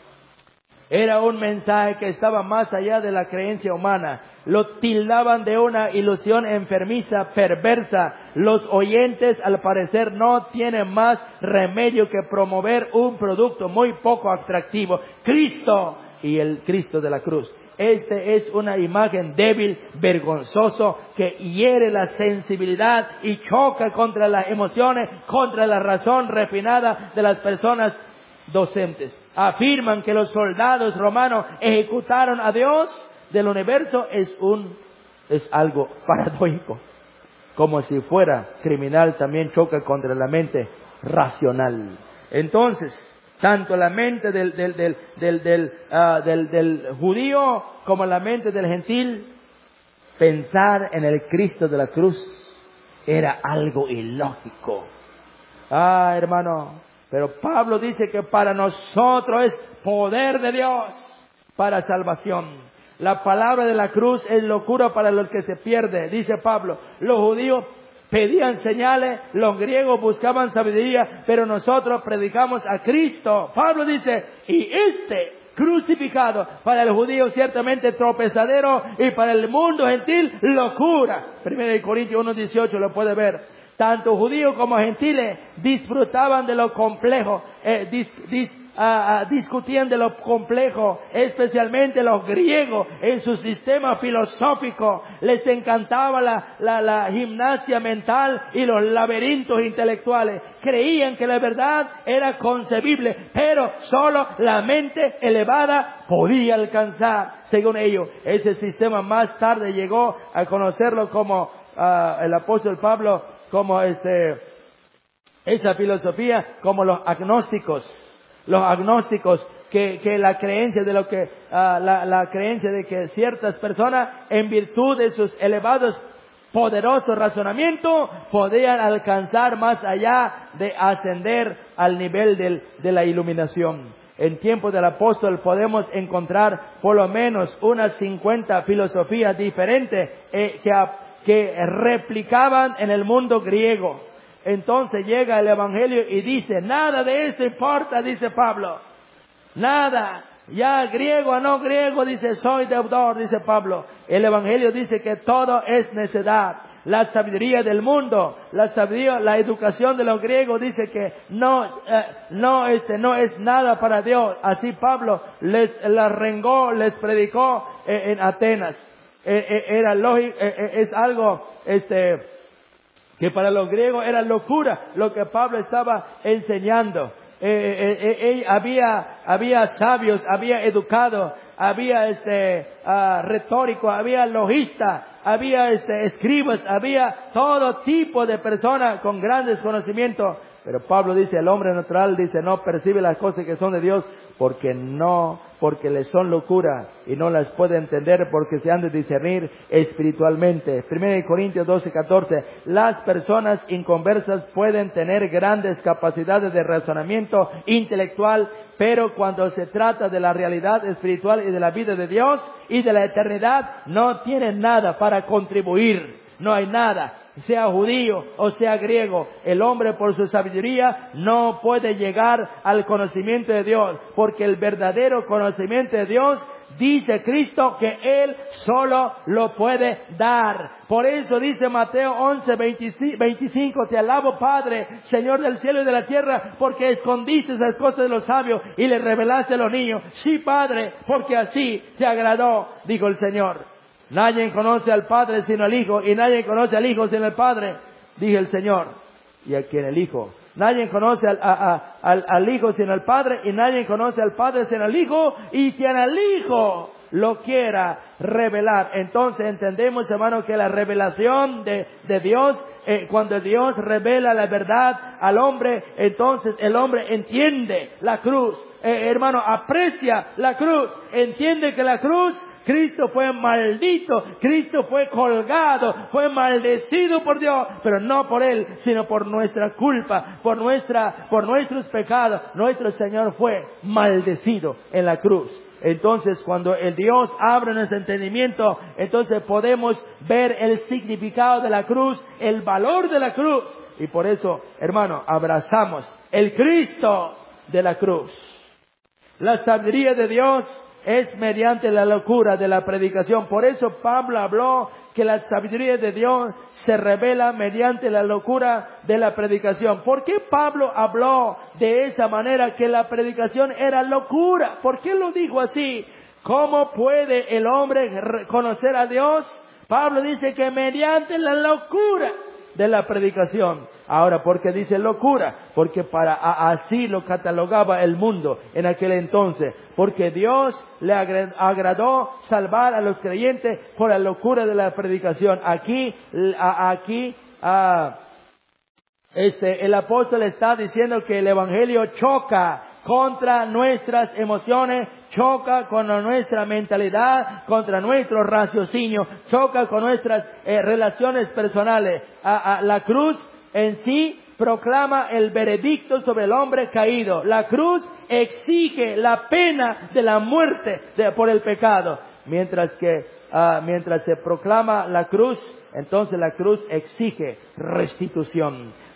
A: Era un mensaje que estaba más allá de la creencia humana. Lo tildaban de una ilusión enfermiza, perversa. Los oyentes, al parecer, no tienen más remedio que promover un producto muy poco atractivo. Cristo y el Cristo de la cruz. Este es una imagen débil, vergonzoso, que hiere la sensibilidad y choca contra las emociones, contra la razón refinada de las personas docentes. Afirman que los soldados romanos ejecutaron a Dios del universo. Es un, es algo paradójico. Como si fuera criminal, también choca contra la mente racional. Entonces, tanto la mente del, del, del, del, del, uh, del, del judío como la mente del gentil, pensar en el Cristo de la cruz era algo ilógico. Ah, hermano, pero Pablo dice que para nosotros es poder de Dios para salvación. La palabra de la cruz es locura para los que se pierden, dice Pablo. Los judíos pedían señales, los griegos buscaban sabiduría, pero nosotros predicamos a Cristo. Pablo dice, y este crucificado. Para el judío ciertamente tropezadero y para el mundo gentil locura. Primera de Corintios uno dieciocho lo puede ver. Tanto judíos como gentiles disfrutaban de lo complejo, eh, dis, dis, uh, uh, discutían de lo complejo, especialmente los griegos en su sistema filosófico. Les encantaba la, la, la gimnasia mental y los laberintos intelectuales. Creían que la verdad era concebible, pero solo la mente elevada podía alcanzar. Según ellos, ese sistema más tarde llegó a conocerlo como uh, el apóstol Pablo, como este, esa filosofía, como los agnósticos, los agnósticos, que, que la creencia de lo que, uh, la, la creencia de que ciertas personas, en virtud de sus elevados, poderosos razonamientos, podían alcanzar más allá de ascender al nivel del, de la iluminación. En tiempo del apóstol podemos encontrar por lo menos unas cincuenta filosofías diferentes eh, que que replicaban en el mundo griego. Entonces llega el Evangelio y dice, nada de eso importa, dice Pablo. Nada. Ya griego o no griego, dice, soy deudor, dice Pablo. El Evangelio dice que todo es necedad. La sabiduría del mundo, la sabiduría, la educación de los griegos dice que no, eh, no, este, no es nada para Dios. Así Pablo les la rengó, les predicó eh, en Atenas. Era lógico, es algo este que para los griegos era locura lo que Pablo estaba enseñando. Eh, eh, eh, había había sabios, había educados, había este uh, retórico, había logista, había este escribas, había todo tipo de personas con grandes conocimientos. Pero Pablo dice, el hombre natural dice, no percibe las cosas que son de Dios porque no, porque le son locura y no las puede entender porque se han de discernir espiritualmente. Primera de Corintios doce catorce, las personas inconversas pueden tener grandes capacidades de razonamiento intelectual, pero cuando se trata de la realidad espiritual y de la vida de Dios y de la eternidad, no tienen nada para contribuir. No hay nada, sea judío o sea griego. El hombre por su sabiduría no puede llegar al conocimiento de Dios, porque el verdadero conocimiento de Dios, dice Cristo, que Él solo lo puede dar. Por eso dice Mateo once veinticinco, te alabo Padre, Señor del cielo y de la tierra, porque escondiste esas cosas de los sabios y le revelaste a los niños. Sí, Padre, porque así te agradó, dijo el Señor. Nadie conoce al Padre sino al Hijo, y nadie conoce al Hijo sino al Padre, dije el Señor. Y a quien el Hijo. Nadie conoce al, a, a, al, al Hijo sino al Padre, y nadie conoce al Padre sino al Hijo, y quien al Hijo lo quiera revelar. Entonces entendemos, hermano, que la revelación de, de Dios, eh, cuando Dios revela la verdad al hombre, entonces el hombre entiende la cruz. Eh, hermano, aprecia la cruz, entiende que la cruz, Cristo fue maldito, Cristo fue colgado, fue maldecido por Dios, pero no por Él, sino por nuestra culpa, por nuestra, por nuestros pecados. Nuestro Señor fue maldecido en la cruz. Entonces, cuando el Dios abre nuestro entendimiento, entonces podemos ver el significado de la cruz, el valor de la cruz. Y por eso, hermano, abrazamos el Cristo de la cruz. La sabiduría de Dios es mediante la locura de la predicación. Por eso Pablo habló que la sabiduría de Dios se revela mediante la locura de la predicación. ¿Por qué Pablo habló de esa manera, que la predicación era locura? ¿Por qué lo dijo así? ¿Cómo puede el hombre conocer a Dios? Pablo dice que mediante la locura de la predicación. Ahora, ¿por qué dice locura? Porque para a, así lo catalogaba el mundo en aquel entonces. Porque Dios le agradó salvar a los creyentes por la locura de la predicación. Aquí, a, aquí, a, este, el apóstol está diciendo que el evangelio choca contra nuestras emociones, choca con nuestra mentalidad, contra nuestro raciocinio, choca con nuestras eh, relaciones personales. A, a, la cruz en sí proclama el veredicto sobre el hombre caído. La cruz exige la pena de la muerte de, por el pecado. Mientras que, uh, mientras se proclama la cruz, entonces la cruz exige restitución.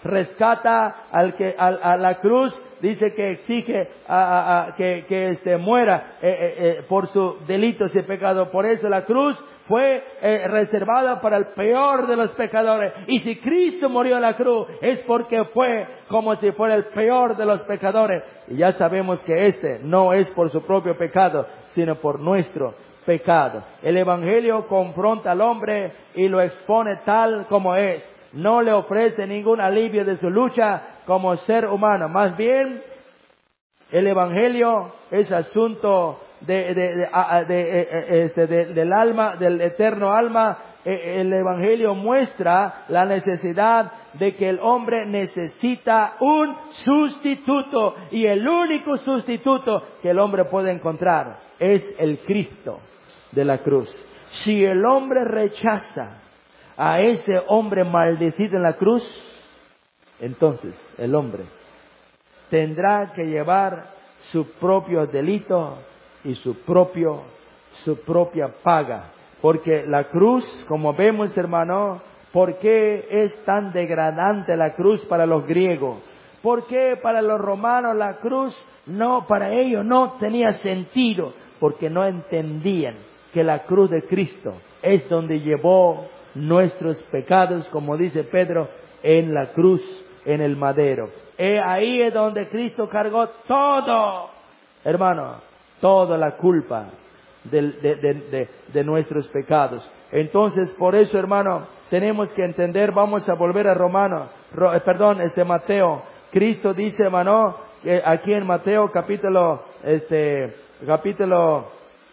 A: rescata al que, a, a la cruz, dice que exige a, a, a, que, que este, muera eh, eh, eh, por su delitos y pecado. Por eso la cruz fue eh, reservada para el peor de los pecadores. Y si Cristo murió en la cruz, es porque fue como si fuera el peor de los pecadores. Y ya sabemos que este no es por su propio pecado, sino por nuestro pecado. El Evangelio confronta al hombre y lo expone tal como es. No le ofrece ningún alivio de su lucha como ser humano. Más bien, el Evangelio es asunto de, de, de, de, de, de, de, del alma, del eterno alma. El Evangelio muestra la necesidad de que el hombre necesita un sustituto. Y el único sustituto que el hombre puede encontrar es el Cristo de la cruz. Si el hombre rechaza a ese hombre maldecido en la cruz, entonces el hombre tendrá que llevar su propio delito y su propio, su propia paga. Porque la cruz, como vemos, hermano, ¿por qué es tan degradante la cruz para los griegos? ¿Por qué para los romanos la cruz no, para ellos no tenía sentido? Porque no entendían que la cruz de Cristo es donde llevó nuestros pecados, como dice Pedro, en la cruz, en el madero. Eh, ahí es donde Cristo cargó todo, hermano, toda la culpa de, de, de, de, de nuestros pecados. Entonces, por eso, hermano, tenemos que entender, vamos a volver a Romanos, ro, eh, perdón, este Mateo. Cristo dice, hermano, eh, aquí en Mateo capítulo, este, capítulo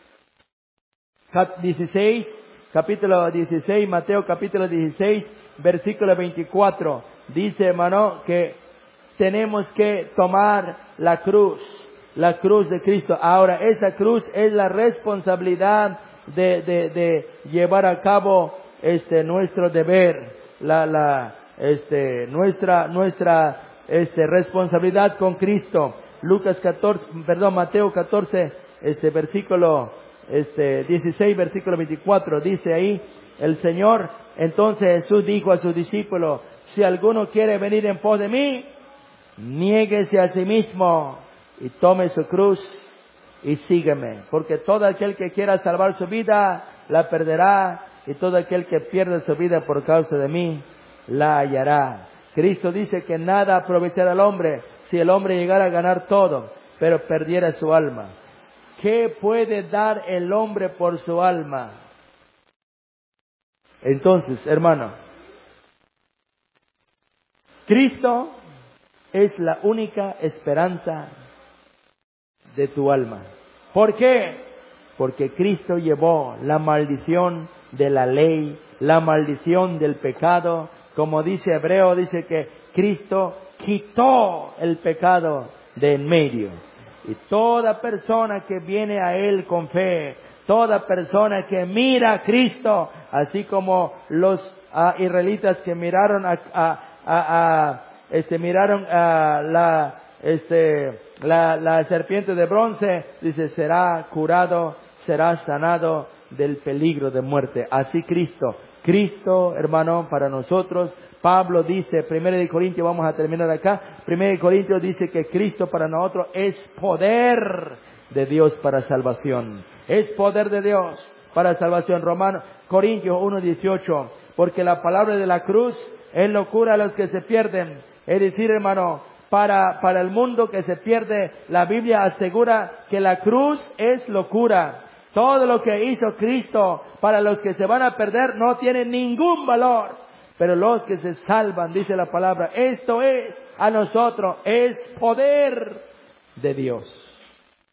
A: dieciséis, capítulo dieciséis, Mateo capítulo dieciséis, versículo veinticuatro, dice, hermano, que tenemos que tomar la cruz, la cruz de Cristo. Ahora, esa cruz es la responsabilidad de, de, de llevar a cabo este nuestro deber, la, la, este, nuestra, nuestra, este, responsabilidad con Cristo. Lucas catorce, perdón, Mateo catorce, este versículo, este, dieciséis, versículo veinticuatro, dice ahí, el Señor, entonces Jesús dijo a sus discípulos, si alguno quiere venir en pos de mí, niéguese a sí mismo y tome su cruz y sígueme. Porque todo aquel que quiera salvar su vida, la perderá. Y todo aquel que pierda su vida por causa de mí, la hallará. Cristo dice que nada aprovechará al hombre si el hombre llegara a ganar todo, pero perdiera su alma. ¿Qué puede dar el hombre por su alma? Entonces, hermano, Cristo es la única esperanza de tu alma. ¿Por qué? Porque Cristo llevó la maldición de la ley, la maldición del pecado. Como dice Hebreo, dice que Cristo quitó el pecado de en medio. Y toda persona que viene a Él con fe, toda persona que mira a Cristo, así como los uh, israelitas que miraron a, a, a, a este, miraron a la, este, la, la serpiente de bronce, dice, será curado, será sanado del peligro de muerte. Así Cristo, Cristo, hermano, para nosotros. Pablo dice, primero de Corintios, vamos a terminar acá, primero de Corintios dice que Cristo para nosotros es poder de Dios para salvación. Es poder de Dios para salvación. Romano, Corintios uno dieciocho, porque la palabra de la cruz es locura a los que se pierden. Es decir, hermano, para, para el mundo que se pierde, la Biblia asegura que la cruz es locura. Todo lo que hizo Cristo para los que se van a perder no tiene ningún valor. Pero los que se salvan, dice la palabra, esto es a nosotros, es poder de Dios.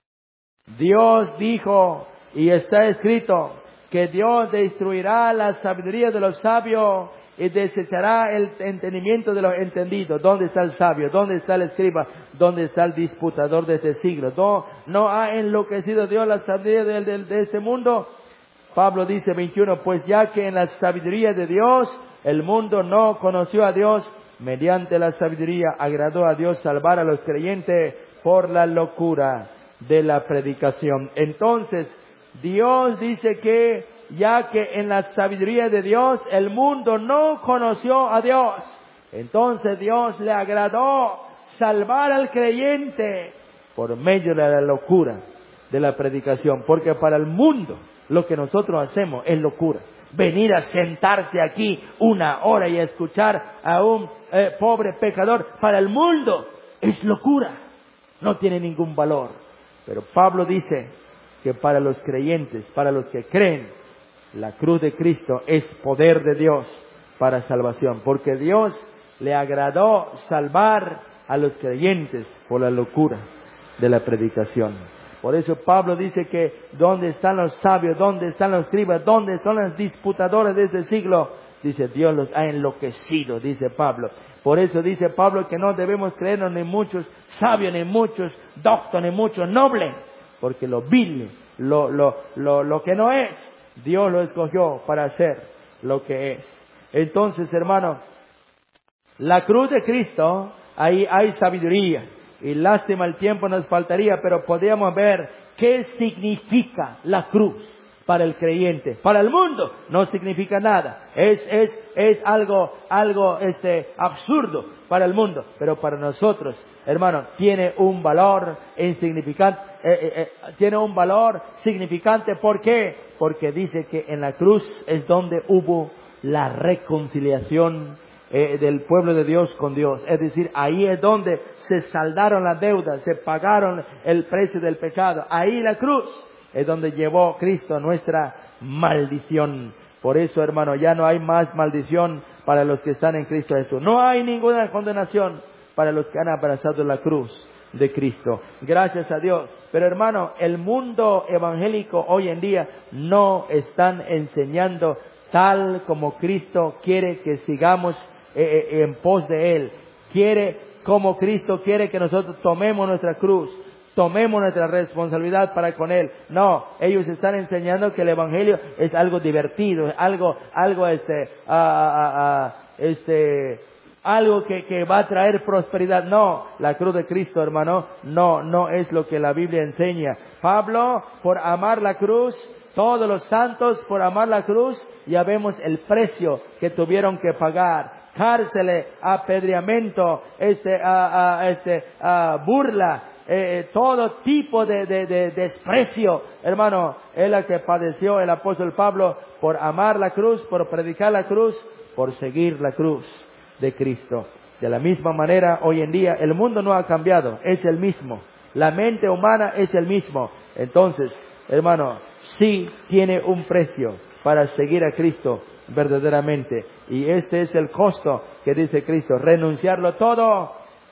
A: Dios dijo, y está escrito, que Dios destruirá la sabiduría de los sabios y desechará el entendimiento de los entendidos. ¿Dónde está el sabio? ¿Dónde está el escriba? ¿Dónde está el disputador de este siglo? ¿No, no ha enloquecido Dios la sabiduría de, de, de este mundo? Pablo dice veintiuno, pues ya que en la sabiduría de Dios el mundo no conoció a Dios, mediante la sabiduría agradó a Dios salvar a los creyentes por la locura de la predicación. Entonces, Dios dice que ya que en la sabiduría de Dios el mundo no conoció a Dios, Entonces Dios le agradó salvar al creyente por medio de la locura de la predicación. Porque para el mundo lo que nosotros hacemos es locura. Venir a sentarse aquí una hora y escuchar a un eh, pobre pecador, para el mundo es locura. No tiene ningún valor. Pero Pablo dice que para los creyentes, para los que creen, la cruz de Cristo es poder de Dios para salvación. Porque Dios le agradó salvar a los creyentes por la locura de la predicación. Por eso Pablo dice que ¿dónde están los sabios? ¿Dónde están los escribas? ¿Dónde son los disputadores de este siglo? Dice, Dios los ha enloquecido, dice Pablo. Por eso dice Pablo que no debemos creernos ni muchos sabios, ni muchos doctos, ni muchos nobles. Porque lo vil, lo, lo, lo, lo que no es, Dios lo escogió para hacer lo que es. Entonces, hermano, la cruz de Cristo, ahí hay sabiduría. Y lástima el tiempo nos faltaría, pero podríamos ver qué significa la cruz para el creyente. Para el mundo no significa nada. Es, es, es algo, algo, este, absurdo para el mundo. Pero para nosotros, hermano, tiene un valor insignificante, eh, eh, eh, tiene un valor significante. ¿Por qué? Porque dice que en la cruz es donde hubo la reconciliación Eh, del pueblo de Dios con Dios. Es decir, ahí es donde se saldaron las deudas, se pagaron el precio del pecado. Ahí la cruz es donde llevó Cristo nuestra maldición. Por eso, hermano, ya no hay más maldición para los que están en Cristo Jesús. No hay ninguna condenación para los que han abrazado la cruz de Cristo. Gracias a Dios. Pero, hermano, el mundo evangélico hoy en día no están enseñando tal como Cristo quiere que sigamos Eh, en pos de Él. Quiere, como Cristo quiere que nosotros tomemos nuestra cruz, tomemos nuestra responsabilidad para con Él. No, ellos están enseñando que el Evangelio es algo divertido, algo, algo este, ah, ah, ah, este, algo que, que va a traer prosperidad. No, la cruz de Cristo, hermano, no, no es lo que la Biblia enseña. Pablo, por amar la cruz, todos los santos, por amar la cruz, ya vemos el precio que tuvieron que pagar. Cárceles, apedreamiento, este, a, a, este, a burla, eh, todo tipo de, de, de desprecio, hermano, es la que padeció el apóstol Pablo por amar la cruz, por predicar la cruz, por seguir la cruz de Cristo. De la misma manera, hoy en día, el mundo no ha cambiado, es el mismo. La mente humana es el mismo. Entonces, hermano, sí tiene un precio para seguir a Cristo verdaderamente. Y este es el costo que dice Cristo, renunciarlo todo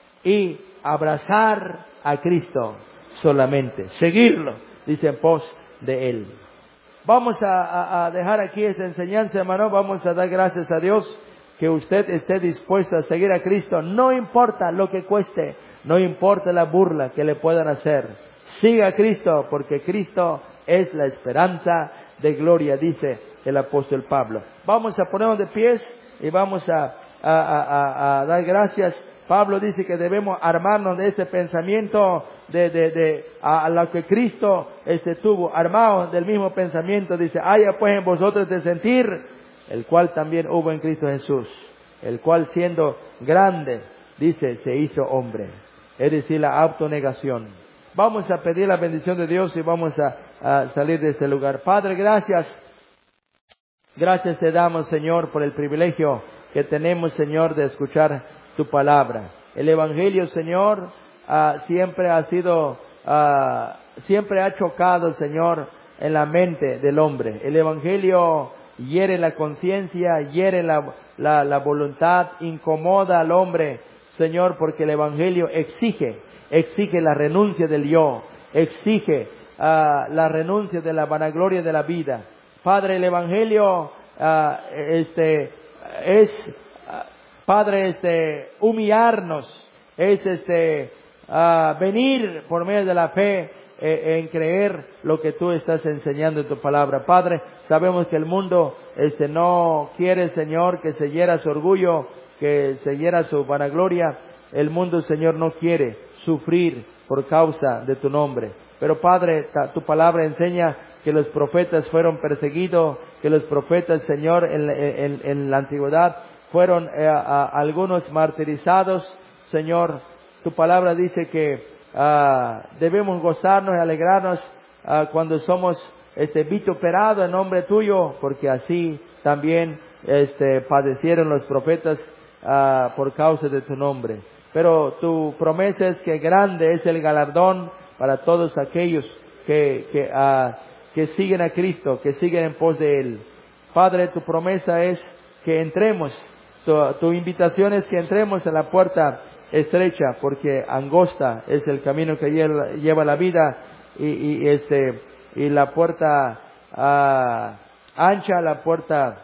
A: y abrazar a Cristo solamente, seguirlo, dice en pos de Él. Vamos a, a, a dejar aquí esta enseñanza, hermano. Vamos a dar gracias a Dios que usted esté dispuesto a seguir a Cristo, no importa lo que cueste, no importa la burla que le puedan hacer. Siga a Cristo, porque Cristo es la esperanza de gloria, dice el apóstol Pablo. Vamos a ponernos de pies y vamos a, a, a, a dar gracias. Pablo dice que debemos armarnos de ese pensamiento de, de, de a, a lo que Cristo este, tuvo, armados del mismo pensamiento. Dice, haya pues en vosotros de sentir, el cual también hubo en Cristo Jesús, el cual siendo grande, dice, se hizo hombre. Es decir, la autonegación. Vamos a pedir la bendición de Dios y vamos a, a salir de este lugar. Padre, gracias. Gracias te damos, Señor, por el privilegio que tenemos, Señor, de escuchar tu palabra. El Evangelio, Señor, uh, siempre ha sido, uh, siempre ha chocado, Señor, en la mente del hombre. El Evangelio hiere la conciencia, hiere la, la, la voluntad, incomoda al hombre, Señor, porque el Evangelio exige, exige la renuncia del yo, exige uh, la renuncia de la vanagloria de la vida. Padre, el Evangelio uh, este, es, uh, Padre, este, humillarnos, es este, uh, venir por medio de la fe eh, en creer lo que tú estás enseñando en tu palabra. Padre, sabemos que el mundo este, no quiere, Señor, que se hiera su orgullo, que se hiera su vanagloria. El mundo, Señor, no quiere sufrir por causa de tu nombre. Pero Padre, tu palabra enseña que los profetas fueron perseguidos, que los profetas, Señor, en, en, en la antigüedad fueron eh, a, a algunos martirizados, Señor. Tu palabra dice que uh, debemos gozarnos y alegrarnos uh, cuando somos este, vituperados en nombre tuyo, porque así también este, padecieron los profetas uh, por causa de tu nombre. Pero tu promesa es que grande es el galardón para todos aquellos que, que, uh, que siguen a Cristo, que siguen en pos de Él. Padre, tu promesa es que entremos, tu, tu invitación es que entremos en la puerta estrecha, porque angosta es el camino que lleva, lleva la vida, y, y, este, y la puerta uh, ancha, la puerta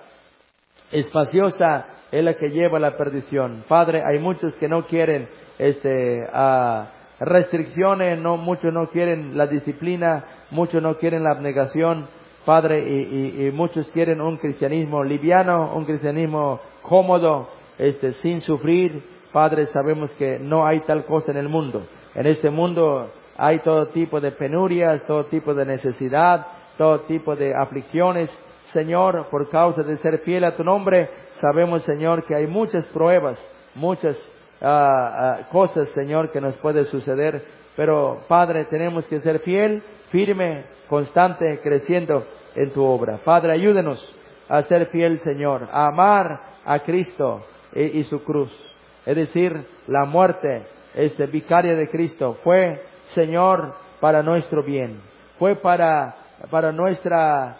A: espaciosa es la que lleva a la perdición. Padre, hay muchos que no quieren este uh, restricciones, no, muchos no quieren la disciplina, muchos no quieren la abnegación, Padre, y, y, y muchos quieren un cristianismo liviano, un cristianismo cómodo, este, sin sufrir. Padre, sabemos que no hay tal cosa en el mundo. En este mundo hay todo tipo de penurias, todo tipo de necesidad, todo tipo de aflicciones. Señor, por causa de ser fiel a tu nombre, sabemos, Señor, que hay muchas pruebas, muchas uh, uh, cosas, Señor, que nos puede suceder. Pero, Padre, tenemos que ser fiel, firme, constante, creciendo en tu obra. Padre, ayúdenos a ser fiel, Señor, a amar a Cristo y, y su cruz. Es decir, la muerte, este, vicaria de Cristo, fue, Señor, para nuestro bien. Fue para, para nuestra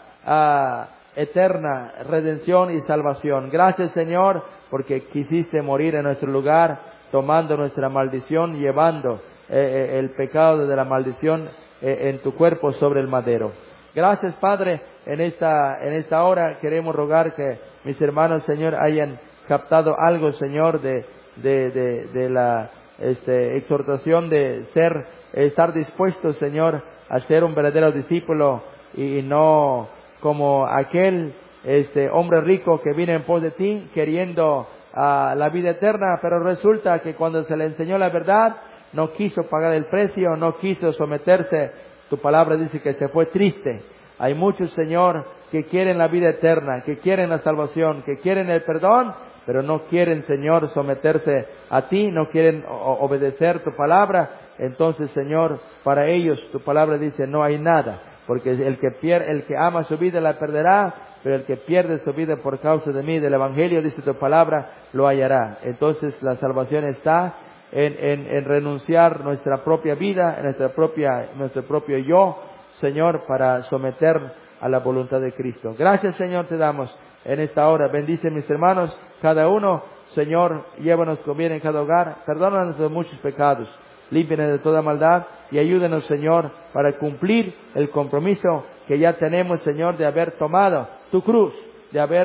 A: uh, eterna redención y salvación. Gracias, Señor, porque quisiste morir en nuestro lugar, tomando nuestra maldición, llevando eh, el pecado de la maldición eh, en tu cuerpo sobre el madero. Gracias, Padre, en esta, en esta hora queremos rogar que mis hermanos, Señor, hayan captado algo, Señor, de, de, de, de la este, exhortación de ser, estar dispuestos, Señor, a ser un verdadero discípulo y, y no como aquel este hombre rico que viene en pos de ti queriendo uh, la vida eterna, pero resulta que cuando se le enseñó la verdad no quiso pagar el precio, no quiso someterse. Tu palabra dice que se fue triste. Hay muchos, Señor, que quieren la vida eterna, que quieren la salvación, que quieren el perdón, pero no quieren, Señor, someterse a ti, no quieren obedecer tu palabra. Entonces, Señor, para ellos tu palabra dice no hay nada, porque el que pierde, el que ama su vida la perderá, pero el que pierde su vida por causa de mí, del Evangelio, dice tu palabra, lo hallará. Entonces la salvación está en, en, en renunciar nuestra propia vida, en nuestra propia, nuestro propio yo, Señor, para someter a la voluntad de Cristo. Gracias, Señor, te damos en esta hora. Bendice mis hermanos, cada uno, Señor, llévanos con bien en cada hogar, perdónanos de muchos pecados, límpianos de toda maldad y ayúdenos, Señor, para cumplir el compromiso que ya tenemos, Señor, de haber tomado tu cruz, de haber,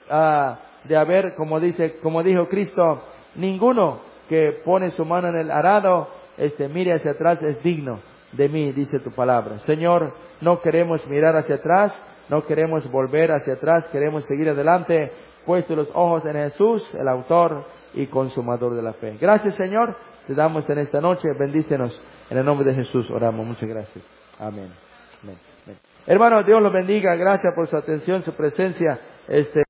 A: uh, de haber, como dice, como dijo Cristo, ninguno que pone su mano en el arado, este, mire hacia atrás, es digno de mí, dice tu palabra. Señor, no queremos mirar hacia atrás, no queremos volver hacia atrás, queremos seguir adelante, puesto los ojos en Jesús, el autor y consumador de la fe. Gracias, Señor, te damos en esta noche, bendícenos, en el nombre de Jesús oramos, muchas gracias. Amén. Amén. Amén. Hermanos, Dios los bendiga, gracias por su atención, su presencia, este